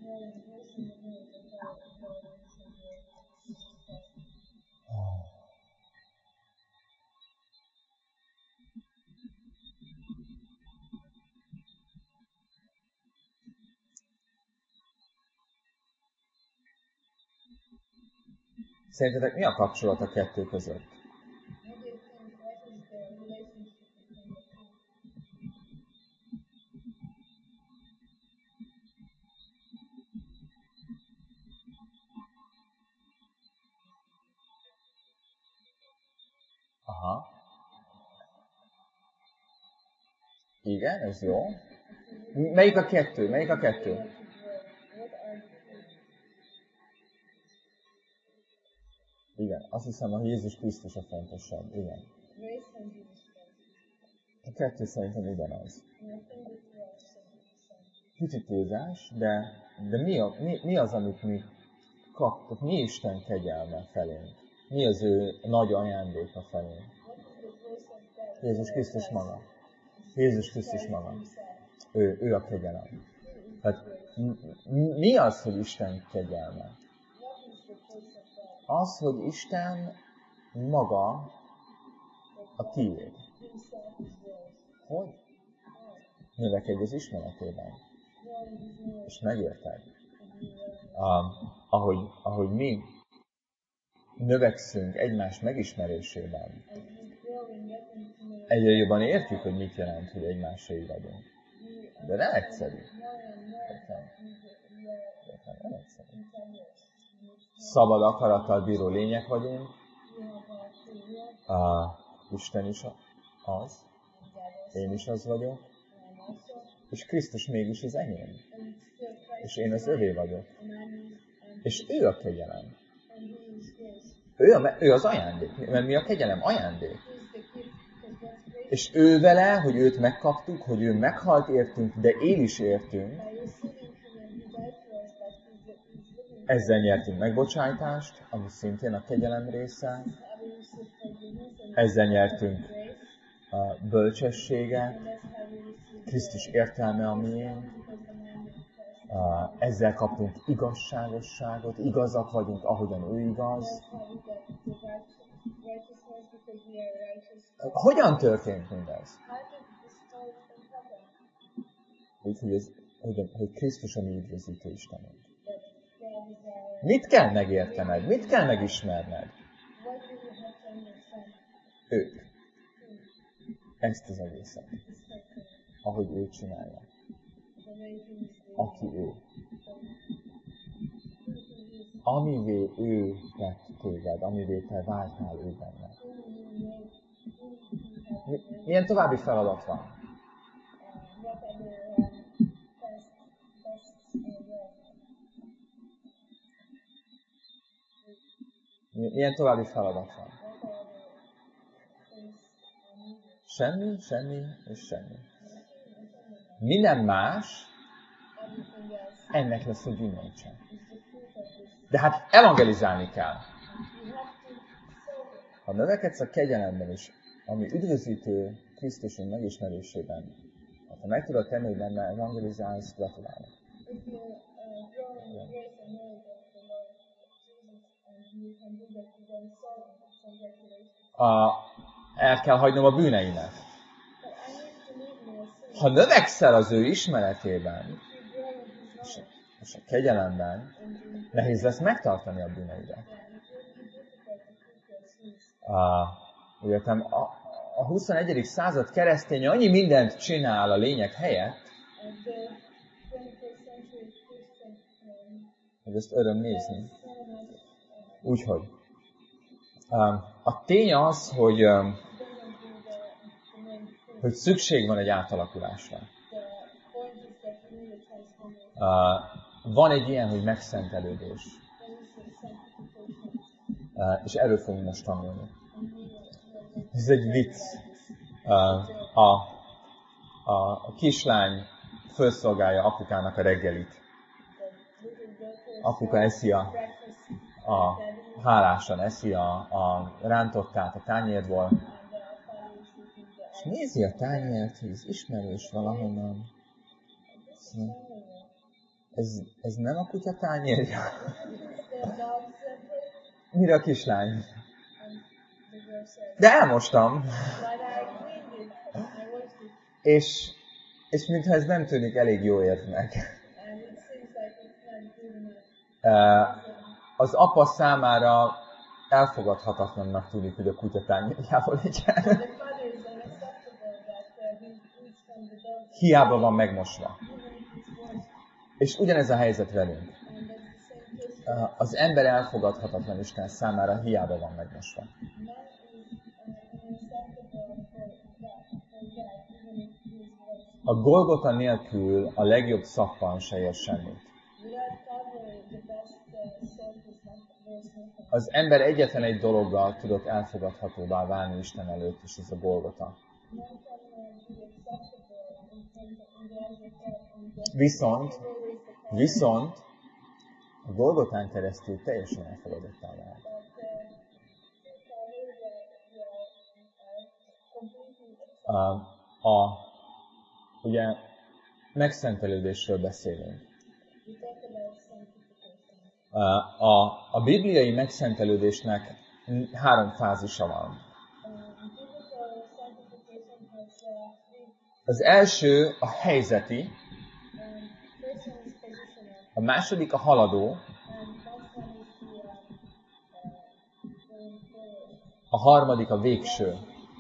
Szerintetek mi a kapcsolat a kettő között? Aha. Igen, ez jó. Melyik a kettő? Melyik a kettő? Igen, azt hiszem, a Jézus Krisztus a fontosabb. Igen. A kettő szerintem ugyanaz. Kicsit túlzás, de, de mi, a, mi, mi az, amit mi kaptuk? Mi Isten kegyelme felénk? Mi az ő nagy ajándéka felénk? Jézus Krisztus maga. Jézus Krisztus maga. Ő, ő a kegyelem. Hát, mi az, hogy Isten kegyelme? Az, hogy Isten maga A tiéd. himself is yours. Hogy? Növekedj az ismeretében. Growing his knowledge És megérted. and you learn. Um, ahogy, ahogy mi növekszünk egymás megismerésében, As we grow in getting to know egyre jobban értjük, hogy mit jelent, hogy egymásra vagyunk. we De nem egyszerű. more and more Értem? that we, we are Értem? Nem egyszerű. intelligent. Szabad akarattal bíró lények vagyunk. We have our free will, Uh, Isten is az. and God also, Én is az vagyok. and I'm also, És Krisztus mégis az enyém. and still Christ És én az is mine, övé vagyok. and I'm his, and, És ő a kegyelem. and he is his. Ő, a, ő az ajándék. Mert mi a kegyelem? Ajándék. He is the gift, because what's great És ő vele, hogy őt megkaptuk, hogy ő meghalt értünk, de él is értünk, by receiving him and he died for us, but he's, the, he's living ezzel nyertünk megbocsájtást, ami szintén a kegyelem része. having received forgiveness and Ezzel nyertünk grace, a bölcsességet, and that's how we receive Krisztus értelme a miénk. because the mind of Christ. Uh, ezzel kaptunk igazságosságot, igazak vagyunk, ahogyan ő igaz. That's how we got the righteous, righteousness because we are righteous. Hogyan történt mindez? How did this whole thing happen? Úgy, hogy, ez, hogy, hogy Krisztus a mi üdvözítő Istenünk. That God is our... Mit kell megértened? Mit kell megismerned? What do you have to understand? Őt. Ezt az egészet. This whole thing. Ahogy ő csinálja. The way he is doing Aki ő. it. Who he is. Amivé ő tett téged, amivé te váltál ő benne. Who you made. Who he has Mi- made. Milyen további feladat van? Uh, what other um, tasks, tasks are there? Mi- Milyen további feladat van? What are the things are needed? Semmi, semmi és semmi. Minden más Everything else ennek lesz a gyümölcse. is the fruit of this. De hát evangelizálni kell. You have to sow it. Ha növekedsz a kegyelemben is, ami üdvözítő Krisztusunk megismerésében, ha meg tudod tenni, hogy nem evangelizálsz, gratulálok. If you uh, grow in the grace and knowledge of the Lord Jesus and you can do that, you then sow it. Congratulations. A, el kell hagynom a bűneimet. But I need to leave my sin. Ha növekszel az ő ismeretében, If you grow in His knowledge és a kegyelemben, and in nehéz lesz megtartani a bűneidet. yeah, it will be difficult to keep your sins. Uh, úgy értem, a, a huszonegyedik század kereszténye annyi mindent csinál a lényeg helyett, And the twenty-first century Christian um, hogy ezt öröm nézni. so much uh, Úgyhogy um, a tény az, hogy, um, doesn't do the, the main thing. hogy szükség van egy átalakulásra. The point is that we need a transformation. Uh, van egy ilyen, hogy megszentelődés. There is a sanctification. Uh, és erről fogunk most tanulni. And we will Ez egy vicc. Uh, a, a, a kislány felszolgálja apukának a reggelit. Apuka eszi a, a hálásan eszi a, a rántottát a tányérból, és nézi a tányért, hogy ez ismerős valahonnan. Ez, ez nem a kutya tányérja? Mire a kislány? De elmostam. És, és mintha ez nem tűnik elég jó érvnek. Uh, az apa számára elfogadhatatlannak tűnik, hogy a kutya tányérjával legyen. Hiába van megmosva. És ugyanez a helyzet velünk. Uh, az ember elfogadhatatlan Isten számára, hiába van megmosva. A Golgota nélkül a legjobb szappan se ér semmit. Az ember egyetlen egy dologgal tudott elfogadhatóvá válni Isten előtt, és ez a Golgota. Viszont, viszont a Golgotán keresztül teljesen elfogadottá vált. A, a, ugye megszentelődésről beszélünk. A, a bibliai megszentelődésnek három fázisa van. Az első a helyzeti, Um, first one is positional, a második a haladó, and last one is the um, uh, going forward, a harmadik a végső.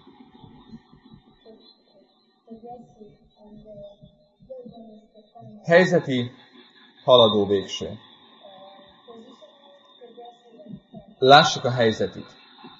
progressive, and the third one is the final. Helyzeti, haladó, végső. Uh, positional, progressive, and final. Lássuk a helyzetit.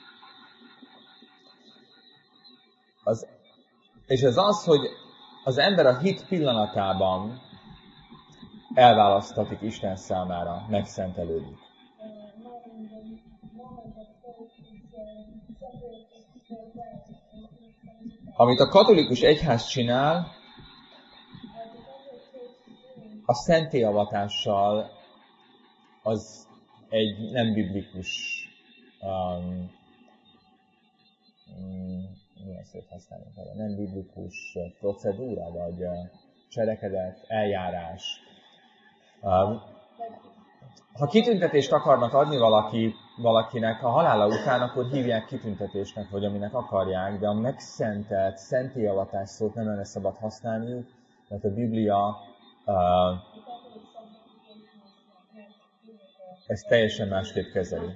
Az, és ez az, hogy az ember a hit pillanatában elválasztatik Isten számára, megszentelődik. Uh, not in the moment of faith, it's uh, separated for God and it's sanctified. Amit a katolikus egyház csinál, What the Catholic Church is doing a szentélyavatással az egy nem biblikus um, um, mi a szót használunk erre? Nem biblikus procedúra, vagy uh, cselekedet, eljárás. Um, ha kitüntetést akarnak adni valaki, valakinek a halála után, akkor hívják kitüntetésnek, vagy aminek akarják, de a megszentelt, szentélyavatás szót nem lenne szabad használniuk, mert a Biblia uh, ezt teljesen másképp kezeli.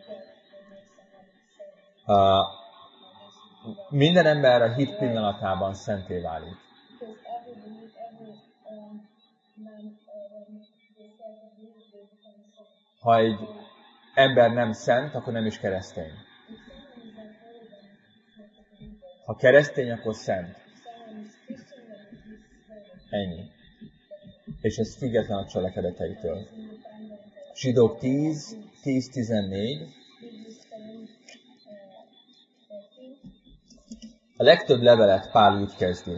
Uh, minden ember a hit pillanatában szenté válik. because every belief, every um, man, uh, when they start to believe, they become saved. Ha egy ember nem szent, akkor nem is keresztény. If someone is not holy, then it's not a believer. Ha keresztény, akkor szent. If someone is Christian, then he's holy. Ennyi. És ez független a cselekedeteitől. It's independent of Zsidók tíz, tíz tizennégy. Hebrews ten, uh, thirteen. A legtöbb levelet Pál úgy kezdi.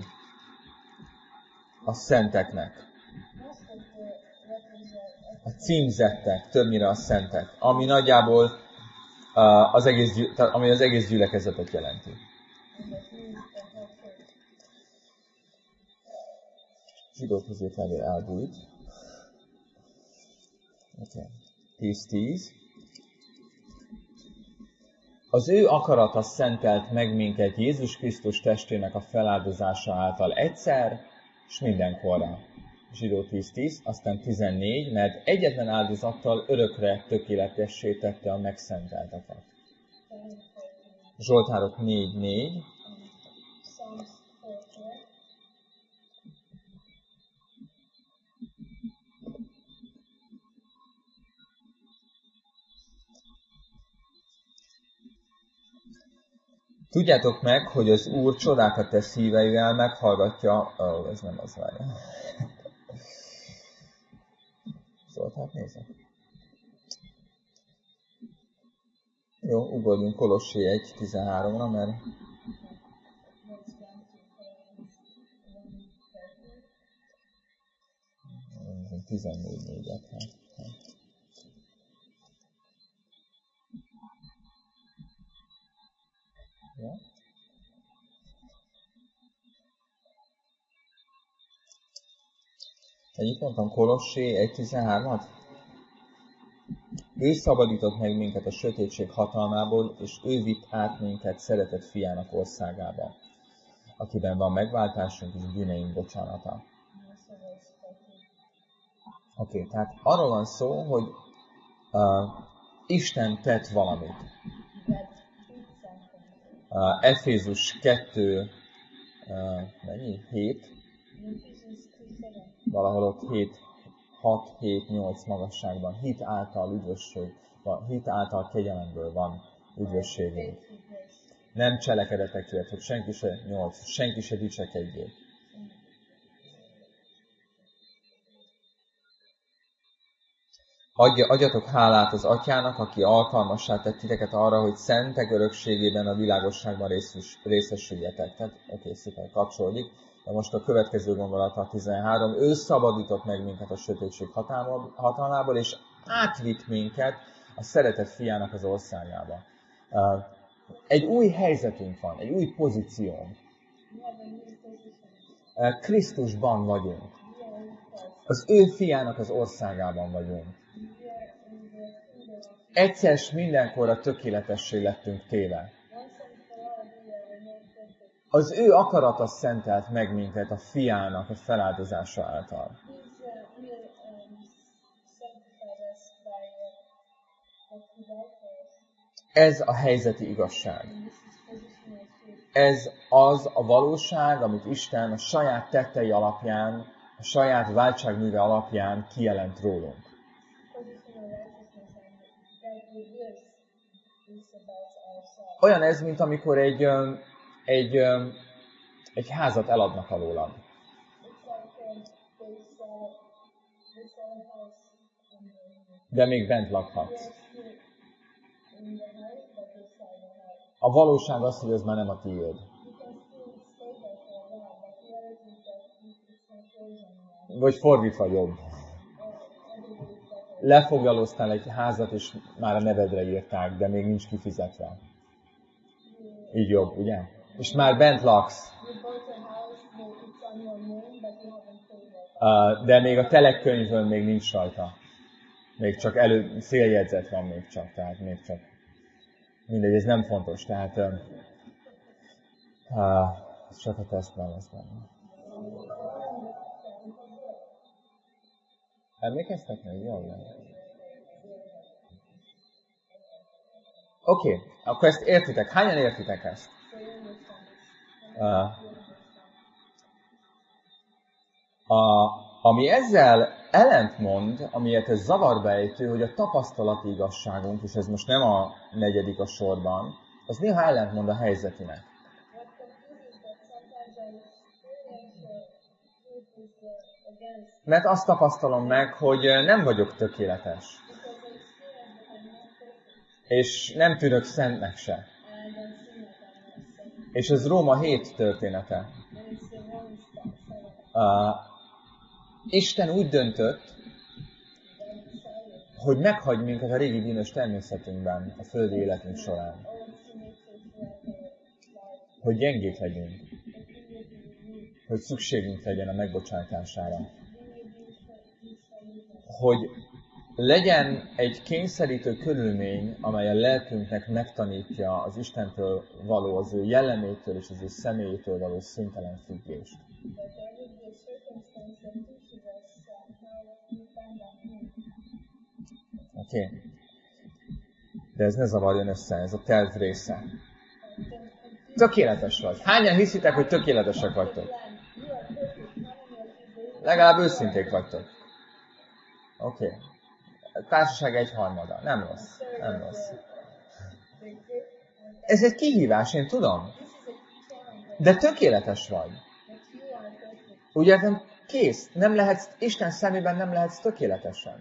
A szenteknek. Most of the letters are A címzettek, többnyire a szentek. Ami nagyjából uh, az egész, gyü- tehát ami az egész gyülekezetet jelenti. and that means the whole church. Zsidók között levél elbújt. Okay. tíz tíz. Az ő akarata szentelt meg minket Jézus Krisztus testének a feláldozása által egyszer, és mindenkorra. Zsidó tíz tíz, aztán tizennégy, mert egyetlen áldozattal örökre tökéletessé tette a megszentelteket. Zsoltárok négy négy. Psalms four four. Tudjátok meg, hogy az Úr csodákat tesz szíveivel, meghallgatja... Ó, oh, ez nem az várja. Zoltát nézem. Jó, ugorjunk Kolossé egy tizenháromra, mert... tizennégy négyet. Ja? Egyik mondtam Kolossé egy tizenhármat? Ő szabadított meg minket a sötétség hatalmából, és ő vitt át minket szeretett fiának országába, akiben van megváltásunk és bűneink bocsánata. Oké, okay, tehát arról van szó, hogy uh, Isten tett valamit. Uh, Efézus kettő, uh, mennyi? hét? Valahol ott hét, hat, hét, nyolc magasságban. Hit által üdvösség, van, hit által kegyelemből van üdvösségünk. Nem cselekedetekért, hogy senki se nyolc, senki se dicsekedjék. Adja, adjatok hálát az Atyának, aki alkalmassá tett titeket arra, hogy szentek örökségében a világosságban részes, részesüljetek. Tehát, oké, okay, szépen kapcsolódik. De most a következő gondolata a tizenhárom. Ő szabadított meg minket a sötétség hatalmából, és átvitt minket a szeretett fiának az országába. Egy új helyzetünk van, egy új pozíciónk. Krisztusban vagyunk. Az ő fiának az országában vagyunk. Egyszer s mindenkorra tökéletessé lettünk téve. Az ő akarata szentelt meg minket a fiának a feláldozása által. Ez a helyzeti igazság. Ez az a valóság, amit Isten a saját tettei alapján, a saját váltságműve alapján kijelent rólunk. Olyan ez, mint amikor egy, egy, egy házat eladnak alólad. De még bent lakhatsz. A valóság az, hogy ez már nem a tiéd. Vagy fordítva jobb. Lefoglaloztál egy házat, és már a nevedre írták, de még nincs kifizetve. Így jobb, ugye? És már bent laksz. De még a telekönyvön még nincs rajta. Még csak elő, széljegyzet van még csak, tehát még csak. Mindegy, ez nem fontos, tehát uh, uh, ez csak a tesztben lesz benne. Emlékeztek meg? Jól van. Oké, okay, akkor ezt értitek. Hányan értitek ezt? Uh, a, ami ezzel ellentmond, amiért ez zavarba ejtő, hogy a tapasztalati igazságunk, és ez most nem a negyedik a sorban, az néha ellentmond a helyzetinek. Mert azt tapasztalom meg, hogy nem vagyok tökéletes. És nem tűnök szentnek se. És ez Róma hét története. Uh, Isten úgy döntött, hogy meghagy minket a régi bűnös természetünkben, a földi életünk során. Hogy gyengék legyünk. Hogy szükségünk legyen a megbocsátására. Hogy legyen egy kényszerítő körülmény, amely a lelkünknek megtanítja az Istentől való, az ő jellemétől és az ő személyétől való szüntelen függést. Oké. Okay. De ez ne zavarjon össze, ez a terv része. Tökéletes vagy. Hányan hiszitek, hogy tökéletesek vagytok? Legalább őszinték vagytok. Oké. Okay. A társaság egyharmada. Nem rossz. Nem rossz. Ez egy kihívás, én tudom. De tökéletes vagy. Úgy értem, kész. Nem lehetsz, Isten szemében nem lehetsz tökéletesen.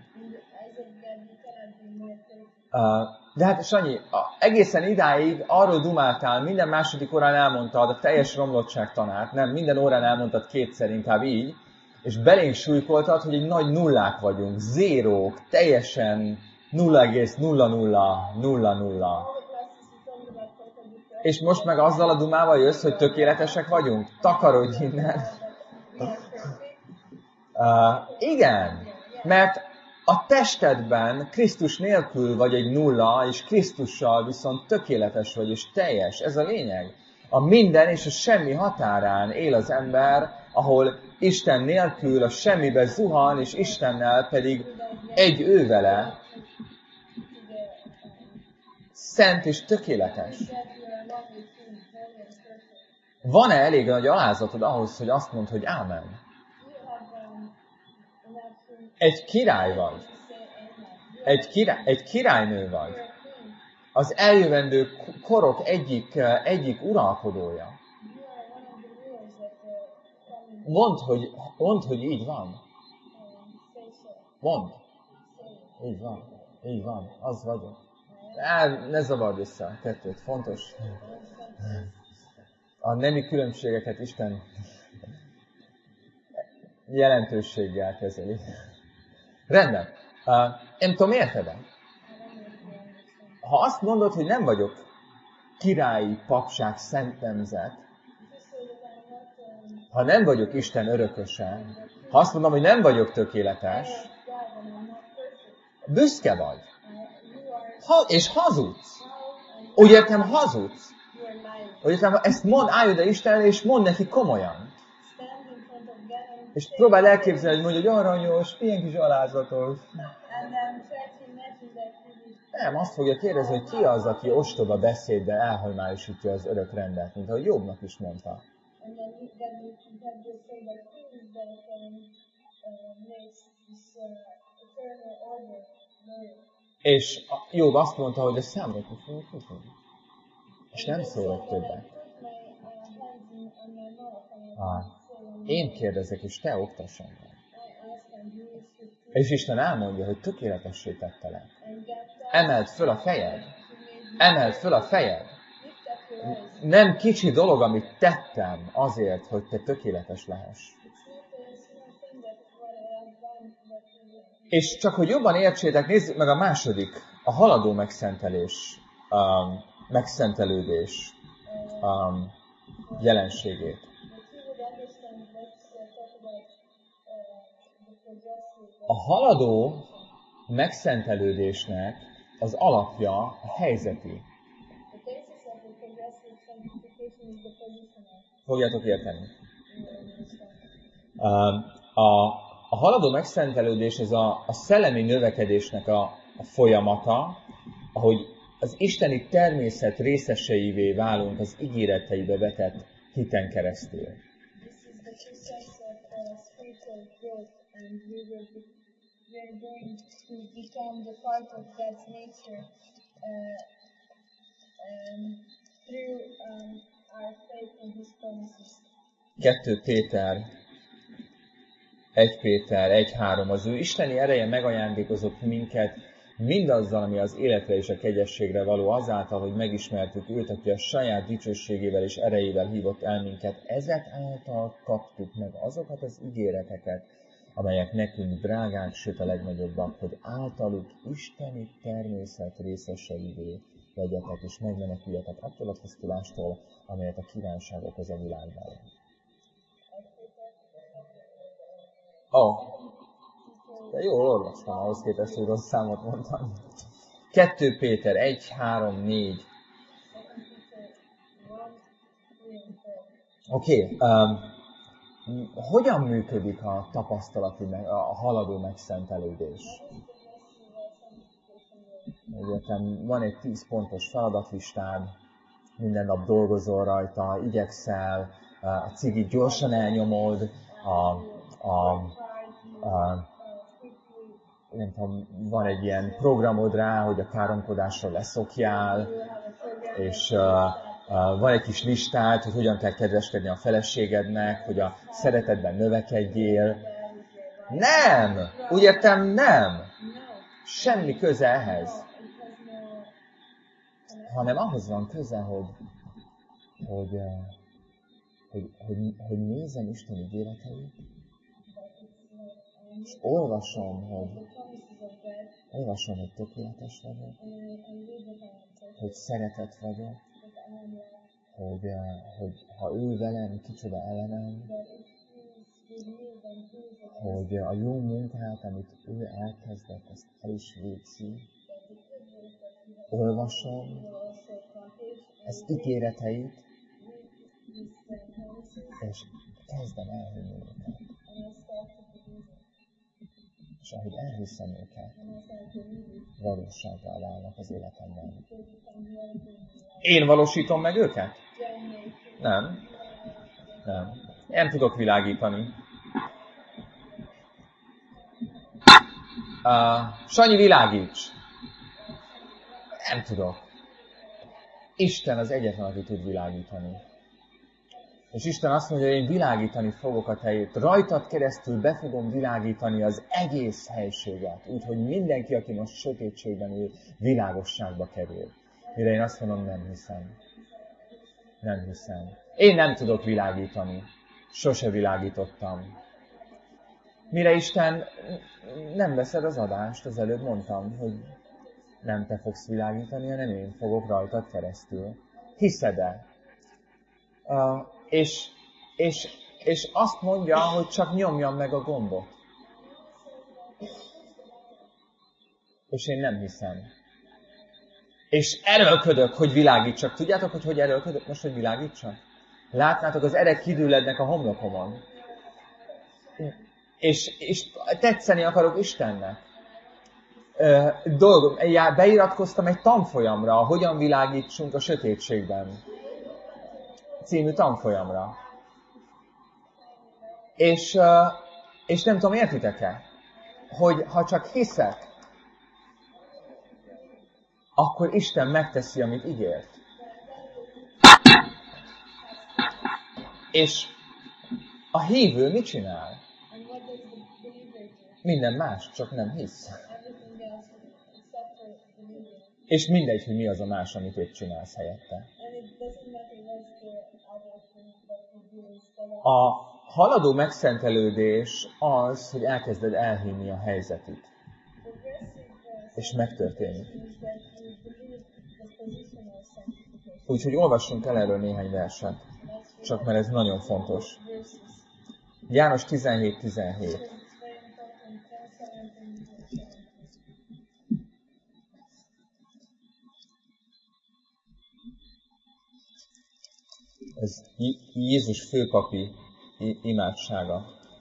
Uh, de hát Sanyi, egészen idáig arról dumáltál, minden második órán elmondtad a teljes romlottság tanát, nem, minden órán elmondtad kétszer, inkább így, és belénk súlykoltad, hogy egy nagy nullák vagyunk, zérók, teljesen nulla egész nulla nulla nulla nulla. És most meg azzal a dumával jössz, hogy tökéletesek vagyunk? Takarodj innen! Uh, igen, mert a testedben Krisztus nélkül vagy egy nulla, és Krisztussal viszont tökéletes vagy, és teljes. Ez a lényeg. A minden és a semmi határán él az ember, ahol Isten nélkül a semmibe zuhan, és Istennel pedig egy ő vele. Szent és tökéletes. Van-e elég nagy alázatod ahhoz, hogy azt mondd, hogy ámen? Egy király vagy. Egy, király, egy királynő vagy. Az eljövendő korok egyik, egyik uralkodója. Mondd, hogy, mondd, hogy így van. Mondd. Így van. Így van. Az vagyok. Á, ne zavard össze a kettőt. Fontos. A nemi különbségeket Isten jelentőséggel kezeli. Rendben. Uh, nem tudom, érted-e? Ha azt mondod, hogy nem vagyok királyi papság, szent nemzet, ha nem vagyok Isten örököse, ha azt mondom, hogy nem vagyok tökéletes, büszke vagy. Ha, és hazudsz. Úgy értem, hazudsz. You are lying. Hogy utána ezt mond, állj oda Isten, és mondd neki komolyan. Stand in front of God and És say próbáld it. elképzelni, hogy mondja, hogy aranyos, milyen kis alázatos. And then try to imagine that he is. Nem, azt fogja kérdezni, hogy ki az, aki ostoba beszéddel elhajmálosítja az örök rendet, mint ahogy Jobbnak is mondta. And then he, then you can have to say that who is that um, uh, makes this uh, eternal order loyal. És Jobb azt mondta, hogy ezt számolni fogjuk tudni. És nem szólok többet. Ah, én kérdezek, és te oktassam meg. És Isten elmondja, hogy tökéletessé tettelek. Emeld föl a fejed. Emeld föl a fejed. Nem kicsi dolog, amit tettem azért, hogy te tökéletes lehess. És csak, hogy jobban értsétek, nézzük meg a második, a haladó megszentelés, um, megszentelődés um, jelenségét. A haladó megszentelődésnek az alapja a helyzeti. Fogjátok érteni? A, a haladó megszentelődés ez a, a szellemi növekedésnek a, a folyamata, ahogy az isteni természet részeseivé válunk az ígéreteibe vetett hiten keresztül. kettő Péter, egy Péter, egy három. Az ő isteni ereje megajándékozott minket mindazzal, ami az életre és a kegyességre való, azáltal, hogy megismertük őt, aki a saját dicsőségével és erejével hívott el minket. Ezek által kaptuk meg azokat az ígéreteket, amelyek nekünk drágák, sőt a legnagyobbak, hogy általuk isteni természet részeseivé legyetek, és megmeneküljetek attól a pusztulástól, amelyet a kívánság okoz a világban. Ó, oh. De jól olvastam, ahhoz képest, hogy rossz számot mondtam. kettő Péter, egy, három, négy. Oké, okay, um, hogyan működik a tapasztalati, a haladó megszentelődés? Egyetem, van egy tíz pontos feladatlistád, minden nap dolgozol rajta, igyekszel, a cigit gyorsan elnyomod, a, a, a nem tudom, van egy ilyen programod rá, hogy a káromkodásról leszokjál, és uh, uh, van egy kis listád, hogy hogyan kell kedveskedni a feleségednek, hogy a szeretetben növekedjél. Nem! Úgy értem, nem! Semmi köze ehhez. Hanem ahhoz van köze, hogy, hogy, uh, hogy, hogy, hogy nézem Isten ígéreteit, és olvasom, hogy olvasom, hogy tökéletes vagyok, hogy szeretett vagyok, hogy, hogy ha ő velem, kicsoda ellenem, hogy a jó munkát, amit ő elkezdett, azt el is végzi. Olvasom az ígéreteit, és kezdem elhinni őket. És ahogy elhiszem őket, valósággá válnak az életemben. Én valósítom meg őket? Nem. Nem. Nem tudok világítani. Uh, Sanyi, világíts! Nem tudok. Isten az egyetlen, aki tud világítani. És Isten azt mondja, hogy én világítani fogok a te, rajtad keresztül be fogom világítani az egész helységet. Úgyhogy mindenki, aki most sötétségben ül, világosságba kerül. Mire én azt mondom, nem hiszem. Nem hiszem. Én nem tudok világítani. Sose világítottam. Mire Isten, nem veszed az adást, az előbb mondtam, hogy nem te fogsz világítani, hanem én fogok rajtad keresztül. Hiszed-e? Uh, és, és, és azt mondja, hogy csak nyomjam meg a gombot. És én nem hiszem. És erőlködök, hogy világítsak. Tudjátok, hogy hogy erőlködök most, hogy világítsak? Látnátok, az erek kidüllednek a homlokomon. És, és tetszeni akarok Istennek. Dolgom, beiratkoztam egy tanfolyamra, hogyan világítsunk a sötétségben című tanfolyamra. És, és nem tudom, értitek-e, hogy ha csak hiszek, akkor Isten megteszi, amit ígért. És a hívő mit csinál? Minden más, csak nem hisz. És mindegy, hogy mi az a más, amit épp csinálsz helyette. A haladó megszentelődés az, hogy elkezded elhinni a helyzetit. És megtörténik. Úgyhogy olvassunk el erről néhány verset. Csak mert ez nagyon fontos. János tizenhét tizenhét. Ez Jézus főpapi imádsága.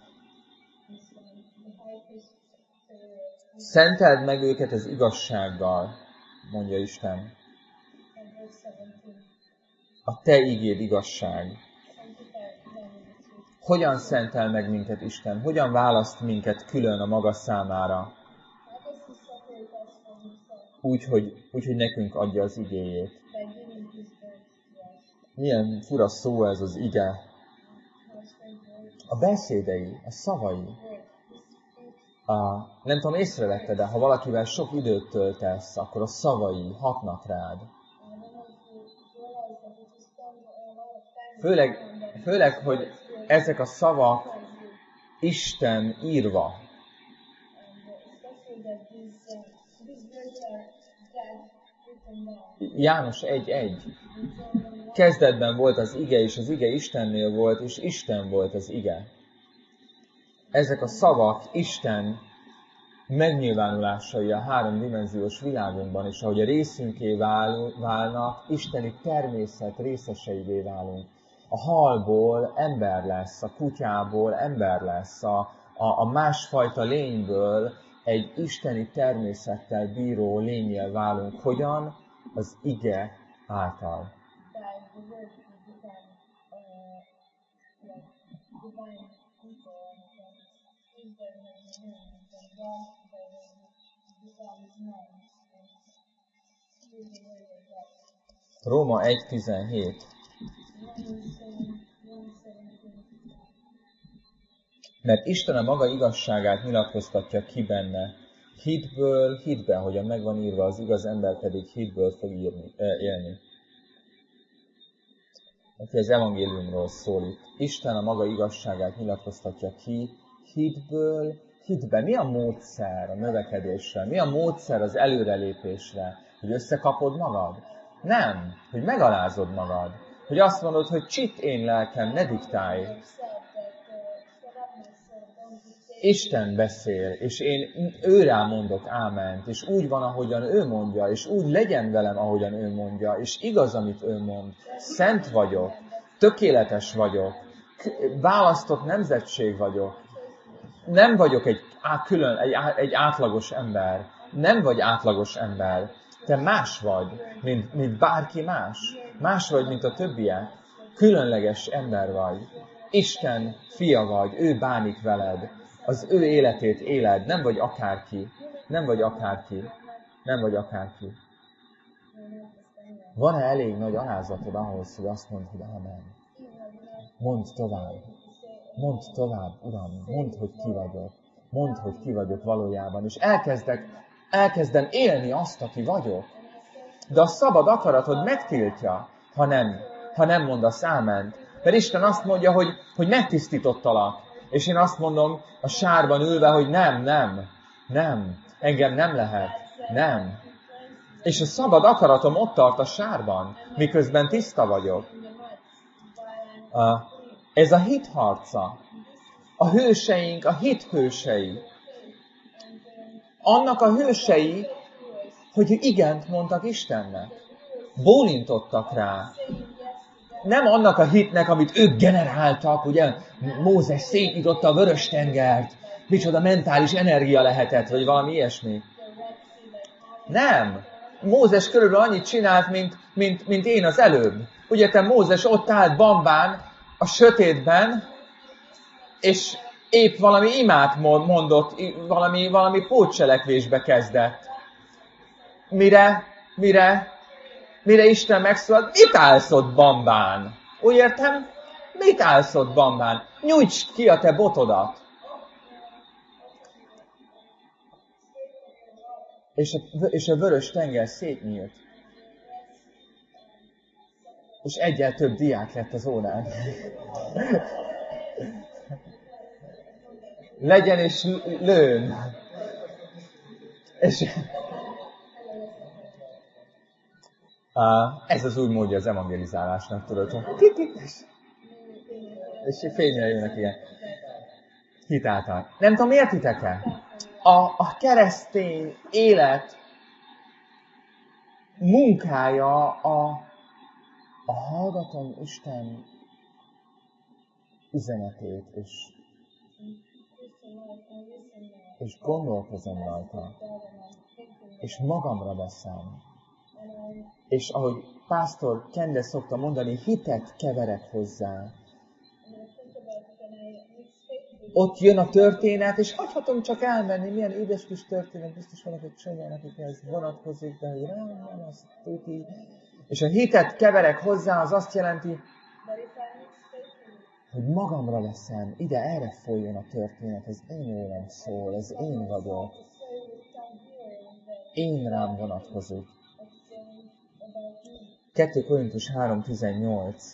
Szenteld meg őket az igazsággal, mondja Isten. A te igéd igazság. Hogyan szentel meg minket Isten? Hogyan választ minket külön a maga számára? Úgy, hogy, úgy, hogy nekünk adja az igéjét. Milyen fura szó ez az ige. A beszédei, a szavai. A, nem tudom, észrevetted, de ha valakivel sok időt töltesz, akkor a szavai hatnak rád. Főleg, főleg, hogy ezek a szavak Isten írva. János egy egy. Kezdetben volt az ige, és az ige Istennél volt, és Isten volt az ige. Ezek a szavak Isten megnyilvánulásai a háromdimenziós világunkban, és ahogy a részünké válnak, isteni természet részeseivé válunk. A halból ember lesz, a kutyából ember lesz, a, a, a másfajta lényből egy isteni természettel bíró lénnyel válunk. Hogyan? Az ige által. Róma egy tizenhét. Mert Isten a maga igazságát nyilatkoztatja ki benne. Hitből, hitben, hogyan meg van írva, az igaz ember pedig hitből fog írni, élni. Aki az evangéliumról szól itt. Isten a maga igazságát nyilatkoztatja ki hitből, hitben. Mi a módszer a növekedésre? Mi a módszer az előrelépésre? Hogy összekapod magad? Nem. Hogy megalázod magad. Hogy azt mondod, hogy csit én lelkem, ne diktálj. Isten beszél, és én őrá mondok áment, és úgy van, ahogyan ő mondja, és úgy legyen velem, ahogyan ő mondja, és igaz, amit ő mond. Szent vagyok, tökéletes vagyok, választott nemzetség vagyok. Nem vagyok egy, külön, egy, egy átlagos ember. Nem vagy átlagos ember. Te más vagy, mint, mint bárki más. Más vagy, mint a többiek. Különleges ember vagy. Isten fia vagy, ő bánik veled. Az ő életét éled, nem vagy akárki. Nem vagy akárki. Nem vagy akárki. Van-e elég nagy alázatod ahhoz, hogy azt mondd, hogy amen? Mondd tovább. Mondd tovább, Uram. Mondd, hogy ki vagyok. Mondd, hogy ki vagyok valójában. És elkezdek, elkezdem élni azt, aki vagyok. De a szabad akaratod megtiltja, ha nem, ha nem mondasz áment. Mert Isten azt mondja, hogy, hogy megtisztítottalak. És én azt mondom a sárban ülve, hogy nem, nem, nem, engem nem lehet, nem. És a szabad akaratom ott tart a sárban, miközben tiszta vagyok. Ez a hit harca. A hőseink, a hit hősei. Annak a hősei, hogy igent mondtak Istennek. Bólintottak rá. Nem annak a hitnek, amit ők generáltak, ugye Mózes szétnyitotta a Vörös-tengert, micsoda mentális energia lehetett, vagy valami ilyesmi. Nem. Mózes körülbelül annyit csinált, mint, mint, mint én az előbb. Ugye te Mózes ott állt bambán, a sötétben, és épp valami imát mondott, valami, valami pótcselekvésbe kezdett. Mire, mire, mire Isten megszólalt, mit állsz ott bambán? Úgy értem? Mit állsz ott bambán? Nyújtsd ki a te botodat. És a, és a vörös tenger szétnyílt. És egyel több diák lett az órán. Legyen és lőn. És uh, ez az új módja az evangelizálásnak, tudod. És fényre jönnek ilyen hitáltal. Nem tudom, miért hitek-e? A, a keresztény élet munkája a, a hallgatom Isten üzenetét, és, és gondolkozom rajta, és magamra veszem. És ahogy pásztor Kende szokta mondani, hitet keverek hozzá. Ott jön a történet, és hagyhatom csak elmenni, milyen édes kis történet, biztos vannak egy csomó, akik ez vonatkozik, de hogy rám nem, azt tuti. És a hitet keverek hozzá, az azt jelenti, hogy magamra veszem, ide erre folyjon a történet, ez én rólam szól, ez én vagyok. Én rám vonatkozik. kettő Korintus három tizennyolc.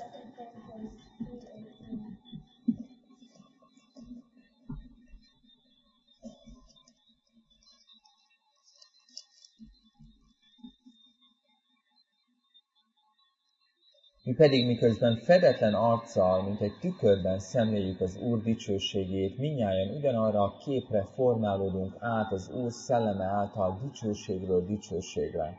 Mi pedig miközben fedetlen arccal, mint egy tükörben szemléljük az Úr dicsőségét, mindnyájan ugyanarra a képre formálódunk át az Úr szelleme által dicsőségről dicsőségre.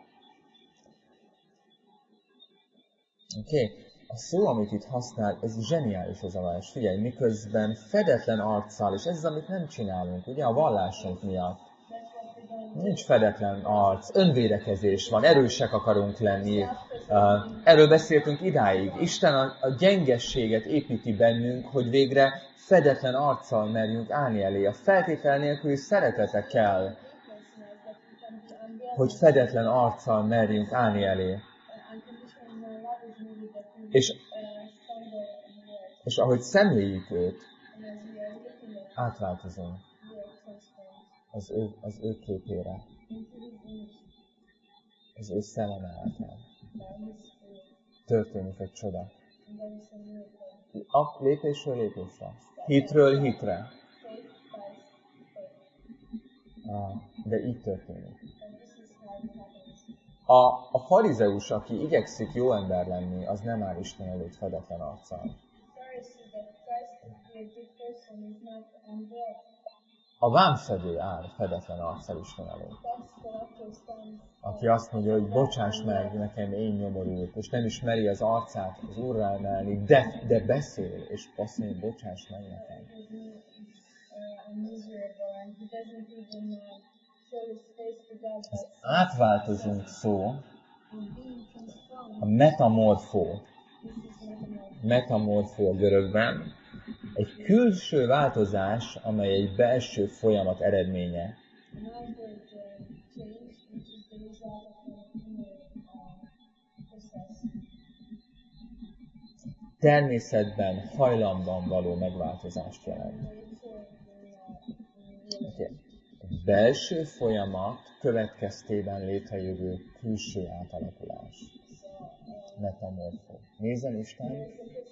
Oké? Okay. A szó, amit itt használ, ez zseniális az a vers. Figyelj, miközben fedetlen arccal, és ez az, amit nem csinálunk, ugye a vallásunk miatt. Nincs fedetlen arc, önvédekezés van, erősek akarunk lenni. Erről beszéltünk idáig. Isten a gyengességet építi bennünk, hogy végre fedetlen arccal merjünk állni elé. A feltétel nélküli szeretete kell, hogy fedetlen arccal merjünk állni elé. És, és ahogy szemléljük őt, átváltozunk az ő, az ő képére, az ő szelleme által. Történik egy csoda. A lépésről lépésre. Hitről hitre. De így történik. A, a farizeus, aki igyekszik jó ember lenni, az nem áll Isten előtt fedetlen arccal. A vámszedő áll fedetlen arccal Isten előtt. Aki azt mondja, hogy bocsáss meg nekem, én nyomorult, és nem ismeri az arcát az Úrra emelni, de, de beszél, és azt mondja, bocsáss meg nekem. Az átváltozunk szó, a metamorfó, metamorfó a görögben, egy külső változás, amely egy belső folyamat eredménye. Természetben, hajlamban való megváltozást jelent. Okay. Egy belső folyamat következtében létrejövő külső átalakulás. Metamorfó. Nézzen Isten!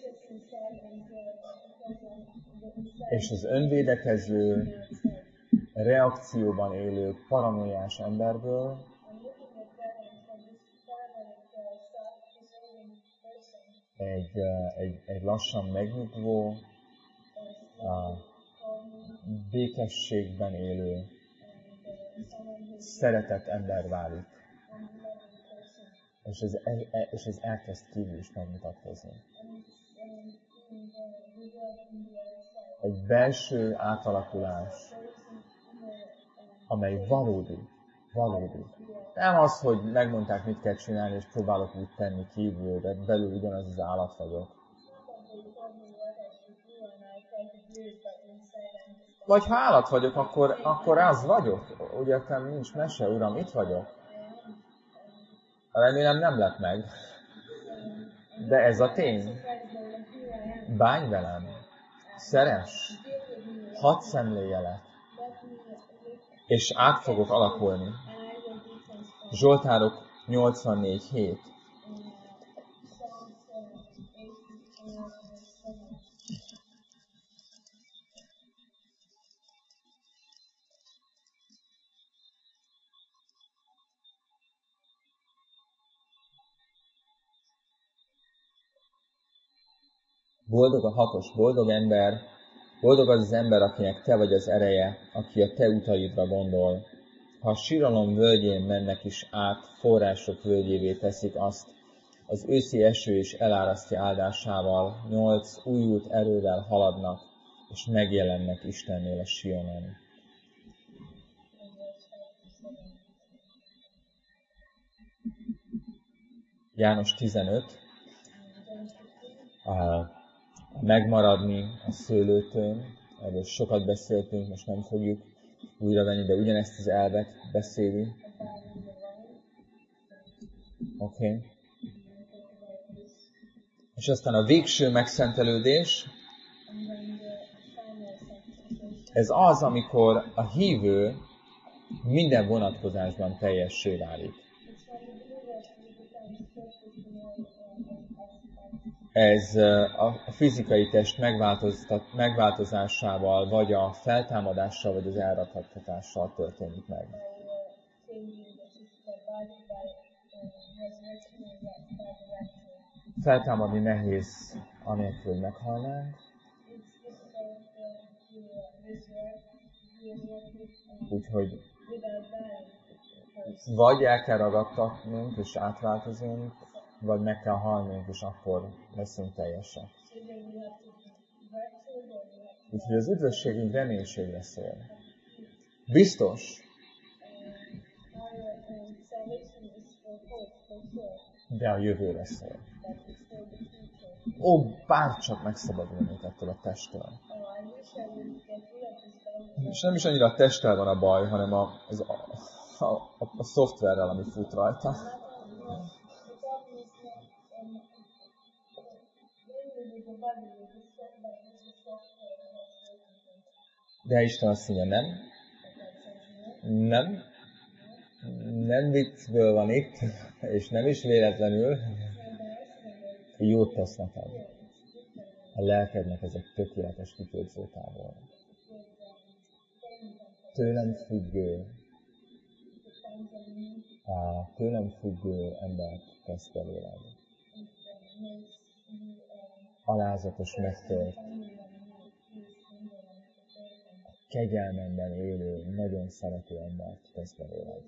És az önvédekező, reakcióban élő, paranoiás emberből egy, egy, egy lassan megnyugvó, békességben élő, szeretett ember válik. És ez, e, és ez elkezd kívül is megmutatkozni. Egy belső átalakulás, amely valódi, valódi. Nem az, hogy megmondták, mit kell csinálni, és próbálok úgy tenni kívül, de belül ugyanaz az állat vagyok. Vagy ha állat vagyok, akkor, akkor az vagyok. Ugye nekem nincs mese, Uram, itt vagyok. Remélem nem lett meg. De ez a tény. Bánj velem. Szeress. Hadd szemléljelek. És át fogok alakulni. Zsoltárok nyolcvannégy hét. Boldog a hatos, boldog ember, boldog az az ember, akinek te vagy az ereje, aki a te utaidra gondol. Ha a síralom völgyén mennek is át, források völgyévé teszik azt, az őszi eső is elárasztja áldásával, nyolc újult erővel haladnak, és megjelennek Istennél a Sionon. János tizenöt. A megmaradni a szőlőtőn, erről sokat beszéltünk, most nem fogjuk újra venni, de ugyanezt az elvet beszéli. Oké. Okay. És aztán a végső megszentelődés, ez az, amikor a hívő minden vonatkozásban teljessé válik. Ez a fizikai test megváltozásával, vagy a feltámadással, vagy az elragadtatással történik meg. Feltámadni nehéz, anélkül, hogy meghalnánk. Úgyhogy vagy el kell ragadtatnunk, és átváltozunk, vagy meg kell halnunk, és akkor leszünk teljesek. Úgyhogy az üdvösségünk reménységre szól. Biztos, de a jövőre szól. Ó, bárcsak megszabadulnék ettől a testtől. És nem is annyira a testtel van a baj, hanem a, az, a, a, a, a szoftverrel, ami fut rajta. De Isten azt mondja, nem. Nem. Nem viccből van itt, és nem is véletlenül. Jót tesz neked. A lelkednek ez egy tökéletes kiképzőtábor. Tőlem függő, a tőlem függő embert tesz belőled. Alázatos, megtört, kegyelmemben élő, nagyon szerető embert tesz belőled.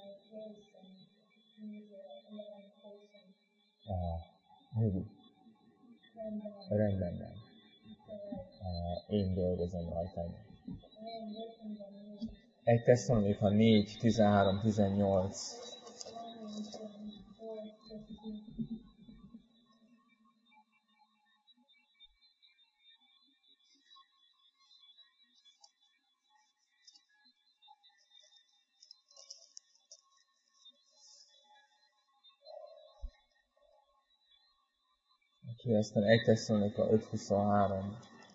Nyugi. Rendben van. Én dolgozom rajtam. egy Tesszalonika négy, tizenhárom, tizennyolc. Úgyhogy aztán egy Tesszalonika öt, huszonhárom.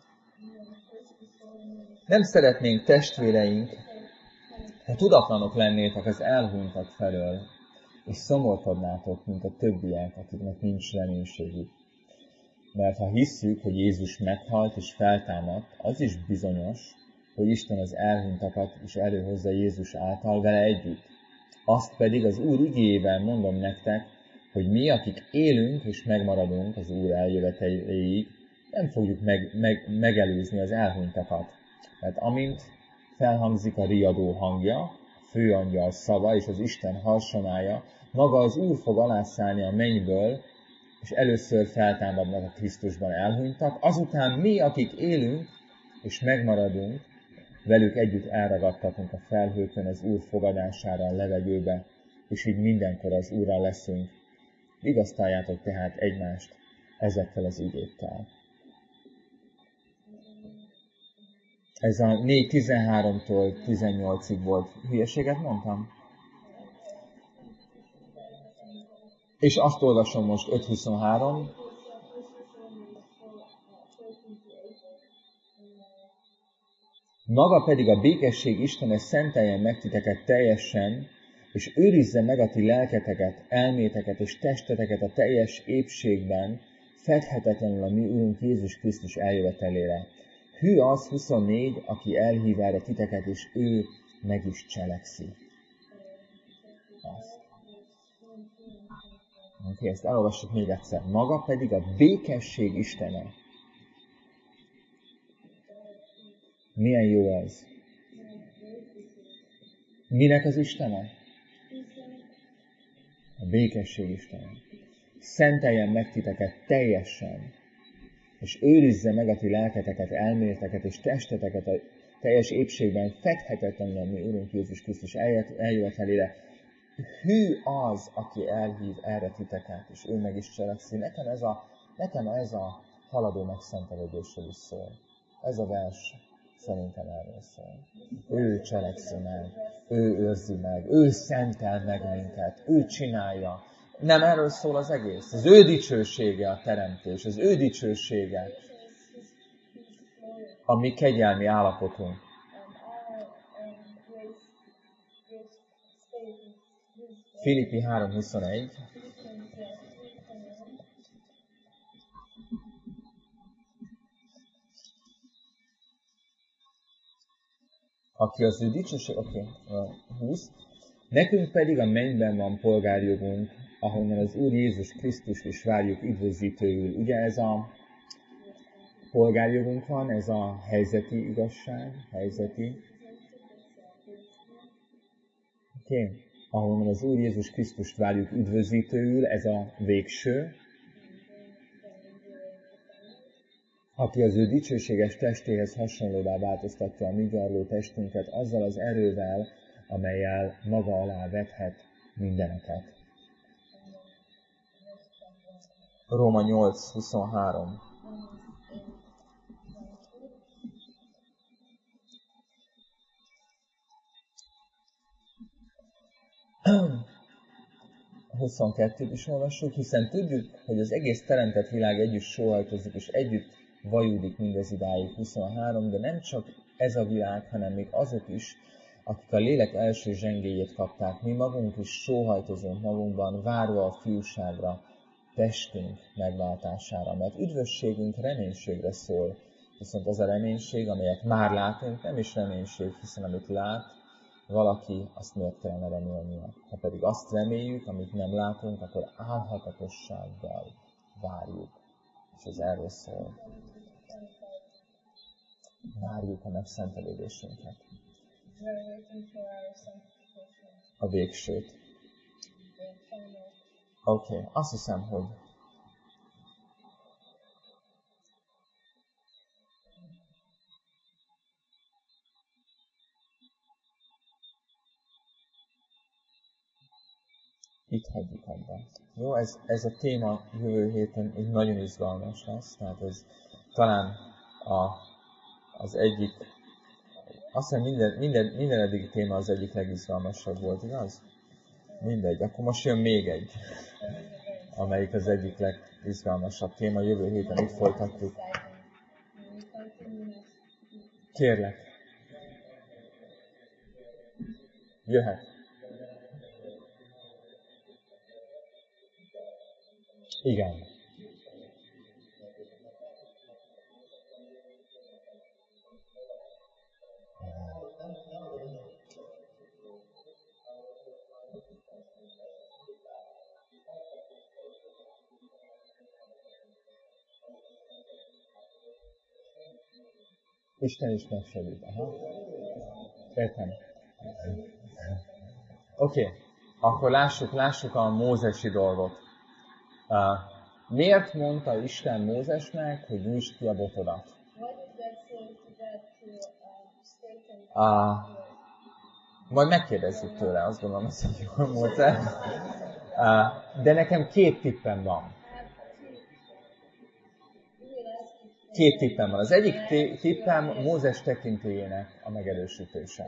Nem szeretnénk, testvéreink, ha tudatlanok lennétek az elhunytak felől, és szomorkodnátok, mint a többiek, akiknek nincs reménységük. Mert ha hisszük, hogy Jézus meghalt és feltámadt, az is bizonyos, hogy Isten az elhunytakat is előhozza Jézus által vele együtt. Azt pedig az Úr igéjével mondom nektek, hogy mi, akik élünk és megmaradunk az Úr eljöveteléig, nem fogjuk meg, meg, megelőzni az elhunytakat. Mert amint felhangzik a riadó hangja, a főangyal szava és az Isten harsonája, maga az Úr fog alászállni a mennyből, és először feltámadnak a Krisztusban elhunytak, azután mi, akik élünk, és megmaradunk, velük együtt elragadtatunk a felhőkön az Úr fogadására a levegőbe, és így mindenkor az Úrral leszünk. Vigasztaljátok tehát egymást ezekkel az igékkel. Ez a négy tizenháromtól tizennyolcig volt. Hülyeséget mondtam? És azt olvasom most öt huszonhárom. Maga pedig a békesség Istene szenteljen meg titeket teljesen, és őrizze meg a ti lelketeket, elméteket és testeteket a teljes épségben, fedhetetlenül a mi Urunk Jézus Krisztus eljövetelére. Hű az huszonnégy, aki elhív erre titeket, és ő meg is cselekszi. Azt. Oké, ezt elolvassuk még egyszer. Maga pedig a békesség Istene. Milyen jó ez? Minek az Istene? A békesség Istene. Szenteljen meg titeket teljesen, és őrizze meg a ti lelketeket, elméleteket és testeteket a teljes épségben, fedhetetlenül a mi Urunk Jézus Krisztus eljövetelére. Hű az, aki elhív erre titeket, és ő meg is cselekszi. Nekem ez a, nekem ez a haladó megszentelődésről is szól. Ez a vers szerintem erről szól. Ő cselekszi meg, ő őrzi meg, ő szentel meg minket, ő csinálja. Nem erről szól az egész. Az ő dicsősége a teremtés, az ő dicsősége a mi kegyelmi állapotunk. Filippi három huszonegy. Aki az ő dicsőség, oké, okay, húsz. Nekünk pedig a mennyben van polgárjogunk, ahonnan az Úr Jézus Krisztust is várjuk üdvözítőül. Ugye ez a polgárjogunk van, ez a helyzeti igazság, helyzeti. Oké, okay. Ahonnan az Úr Jézus Krisztust várjuk üdvözítőül, ez a végső. Aki az ő dicsőséges testéhez hasonlóvá változtatja a mi gyarló testünket, azzal az erővel, amellyel maga alá vethet mindeneket. Róma nyolc huszonhárom. huszonkettőt is olvassuk, hiszen tudjuk, hogy az egész teremtett világ együtt sóhajtozik, és együtt vajúdik mindez idáig. huszonhárom, de nem csak ez a világ, hanem még azok is, akik a lélek első zsengéjét kapták. Mi magunk is sóhajtozunk magunkban, várva a fiúságra, testünk megváltására, mert üdvösségünk reménységre szól. Viszont az a reménység, amelyet már látunk, nem is reménység, hiszen amit lát valaki, azt miért kellene remélnie. Ha pedig azt reméljük, amit nem látunk, akkor álhatatossággal várjuk. És ez erről szól. Várjuk a megszentelődésünket. A végsőt. Oké, okay. Azt hiszem, hogy itt hagyjuk abban. Jó, ez, ez a téma jövő héten egy nagyon izgalmas lesz, tehát ez talán a, az egyik, azt hiszem minden, minden, minden eddigi téma az egyik legizgalmasabb volt, igaz? Mindegy, akkor most jön még egy, amelyik az egyik legizgalmasabb téma, jövő héten itt folytatjuk. Kérlek. Jöhet. Igen. Isten is megsegít. Aha. Értem. Oké. Okay. akkor lássuk, lássuk a mózesi dolgot. Uh, miért mondta Isten Mózesnek, hogy nyújtsd ki a botodat? Uh, majd megkérdezzük tőle, azt gondolom, ez egy jó módszer. Uh, de nekem két tippem van. Két tippem van. Az egyik tippem Mózes tekintélyének a megerősítése.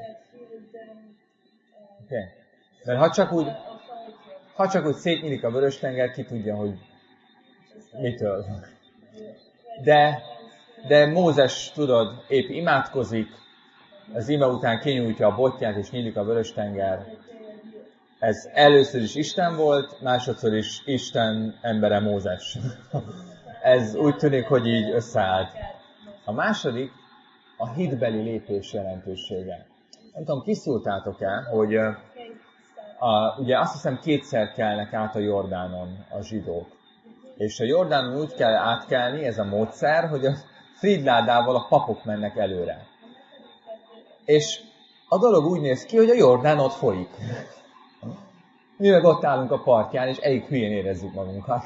Okay. Mert ha csak úgy, ha csak úgy szétnyílik a Vörös-tenger, ki tudja, hogy mitől. De, de Mózes, tudod, épp imádkozik, az ime után kinyújtja a botját, és nyílik a Vörös-tenger. Ez először is Isten volt, másodszor is Isten embere Mózes. Ez úgy tűnik, hogy így összeállt. A második a hitbeli lépés jelentősége. Nem tudom, kiszúrtátok-e, hogy a, ugye azt hiszem kétszer kelnek át a Jordánon a zsidók. És a Jordánon úgy kell átkelni, ez a módszer, hogy a frídládával a papok mennek előre. És a dolog úgy néz ki, hogy a Jordán ott folyik. Mi meg ott állunk a partján, és elég hülyén érezzük magunkat.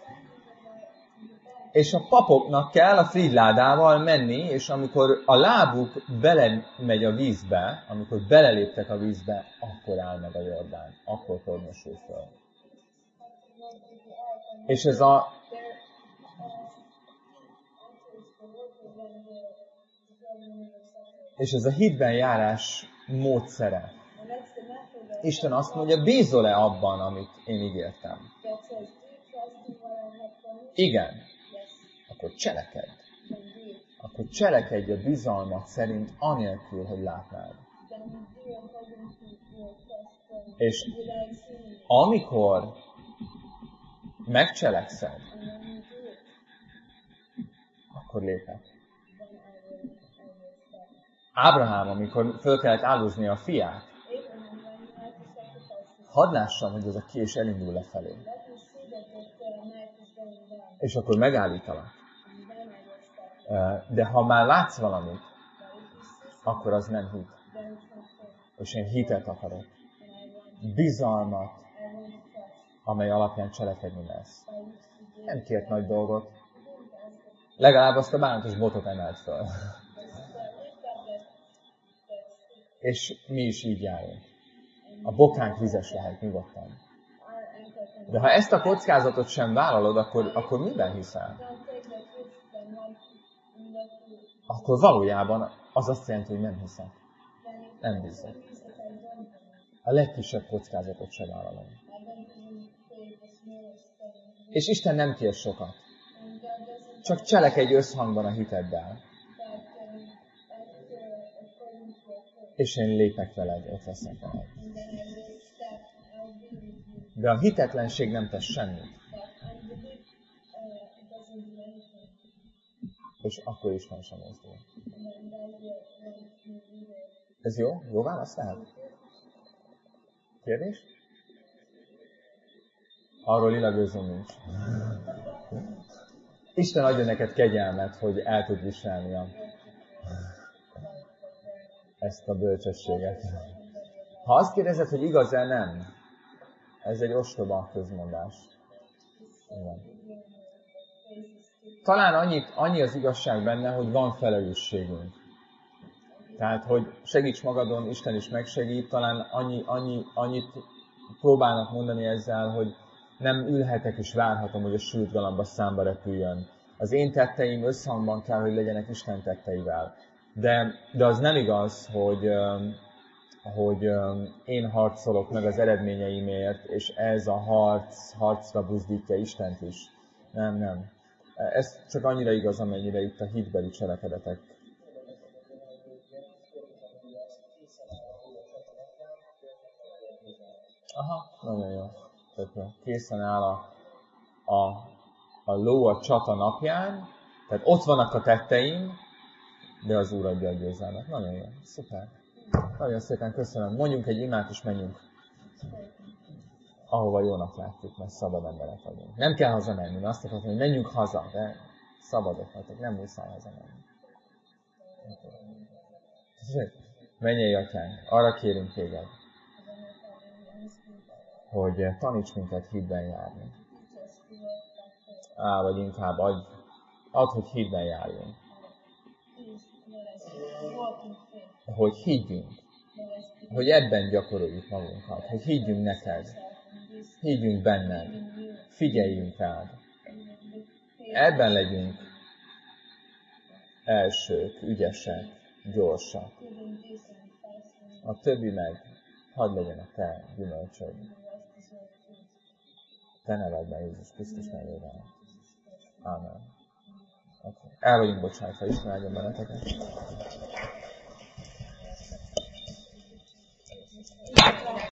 És a papoknak kell a frídládával menni, és amikor a lábuk belemegy a vízbe, amikor beleléptek a vízbe, akkor áll meg a Jordán. Akkor tornyosul föl. És ez a... És ez a hitben járás módszere. Isten azt mondja, bízol-e abban, amit én ígértem? Igen. Akkor cselekedj. Akkor cselekedj a bizalmat szerint, anélkül, hogy látnád. És amikor megcselekszed, akkor lépek. Ábrahám, amikor föl kellett áldozni a fiát, hadd lássam, hogy ez a kés elindul lefelé. És akkor megállítalak. De ha már látsz valamit, akkor az nem hit. És én hitet akarok. Bizalmat, amely alapján cselekedni lesz. Nem kért nagy dolgot. Legalább azt a bánatos botot emelt föl. És mi is így járunk. A bokánk vizes lehet nyugodtan. De ha ezt a kockázatot sem vállalod, akkor, akkor miben hiszel? Akkor valójában az azt jelenti, hogy nem hiszek. Nem bízok. A legkisebb kockázatot sem vállalom. És Isten nem kér sokat. Csak cselekedj összhangban a hiteddel. És én lépek veled, ott leszek veled. De a hitetlenség nem tesz semmit. És akkor Isten sem mozdul. Ez jó? Jó válasz lehet? Kérdés? Arról lilagőzöm nincs. Isten adja neked kegyelmet, hogy el tud viselni a... ezt a bölcsességet. Ha azt kérdezed, hogy igaz-e, nem. Ez egy ostoba közmondás. Igen. Talán annyit, annyi az igazság benne, hogy van felelősségünk. Tehát, hogy segíts magadon, Isten is megsegít, talán annyi, annyi, annyit próbálnak mondani ezzel, hogy nem ülhetek és várhatom, hogy a sült galamba számba repüljön. Az én tetteim összhangban kell, hogy legyenek Isten tetteivel. De, de az nem igaz, hogy, hogy én harcolok meg az eredményeimért, és ez a harc, harcra buzdítja Istent is. Nem, nem. Ez csak annyira igaz, amennyire itt a hitbeli cselekedetek. Aha, nagyon jó. Tehát készen áll a, a, a ló a csata napján, tehát ott vannak a tetteim, de az Úr adja a győzelmet. Nagyon jó. Szuper. Nagyon szépen köszönöm. Mondjunk egy imát, és menjünk, ahova jónak látjuk, mert szabad emberek vagyunk. Nem kell hazamenni, mert azt akartam, hogy menjünk haza, de szabadok vagyok, nem muszáj hazamenni. Menjél, Atyánk, arra kérünk téged, hogy taníts minket hitben járni. Á, vagy inkább adj, add, hogy hitben járjunk. Hogy higgyünk. Hogy ebben gyakoroljuk magunkat. Hogy higgyünk neked. Higgyünk benned. Figyeljünk rád. Ebben legyünk elsők, ügyesek, gyorsak. A többi meg hadd legyen a te gyümölcsöd. Te nevedben Jézus Krisztus nevében. Amen. Okay. El vagyunk bocsátva, Isten áldjon benneteket.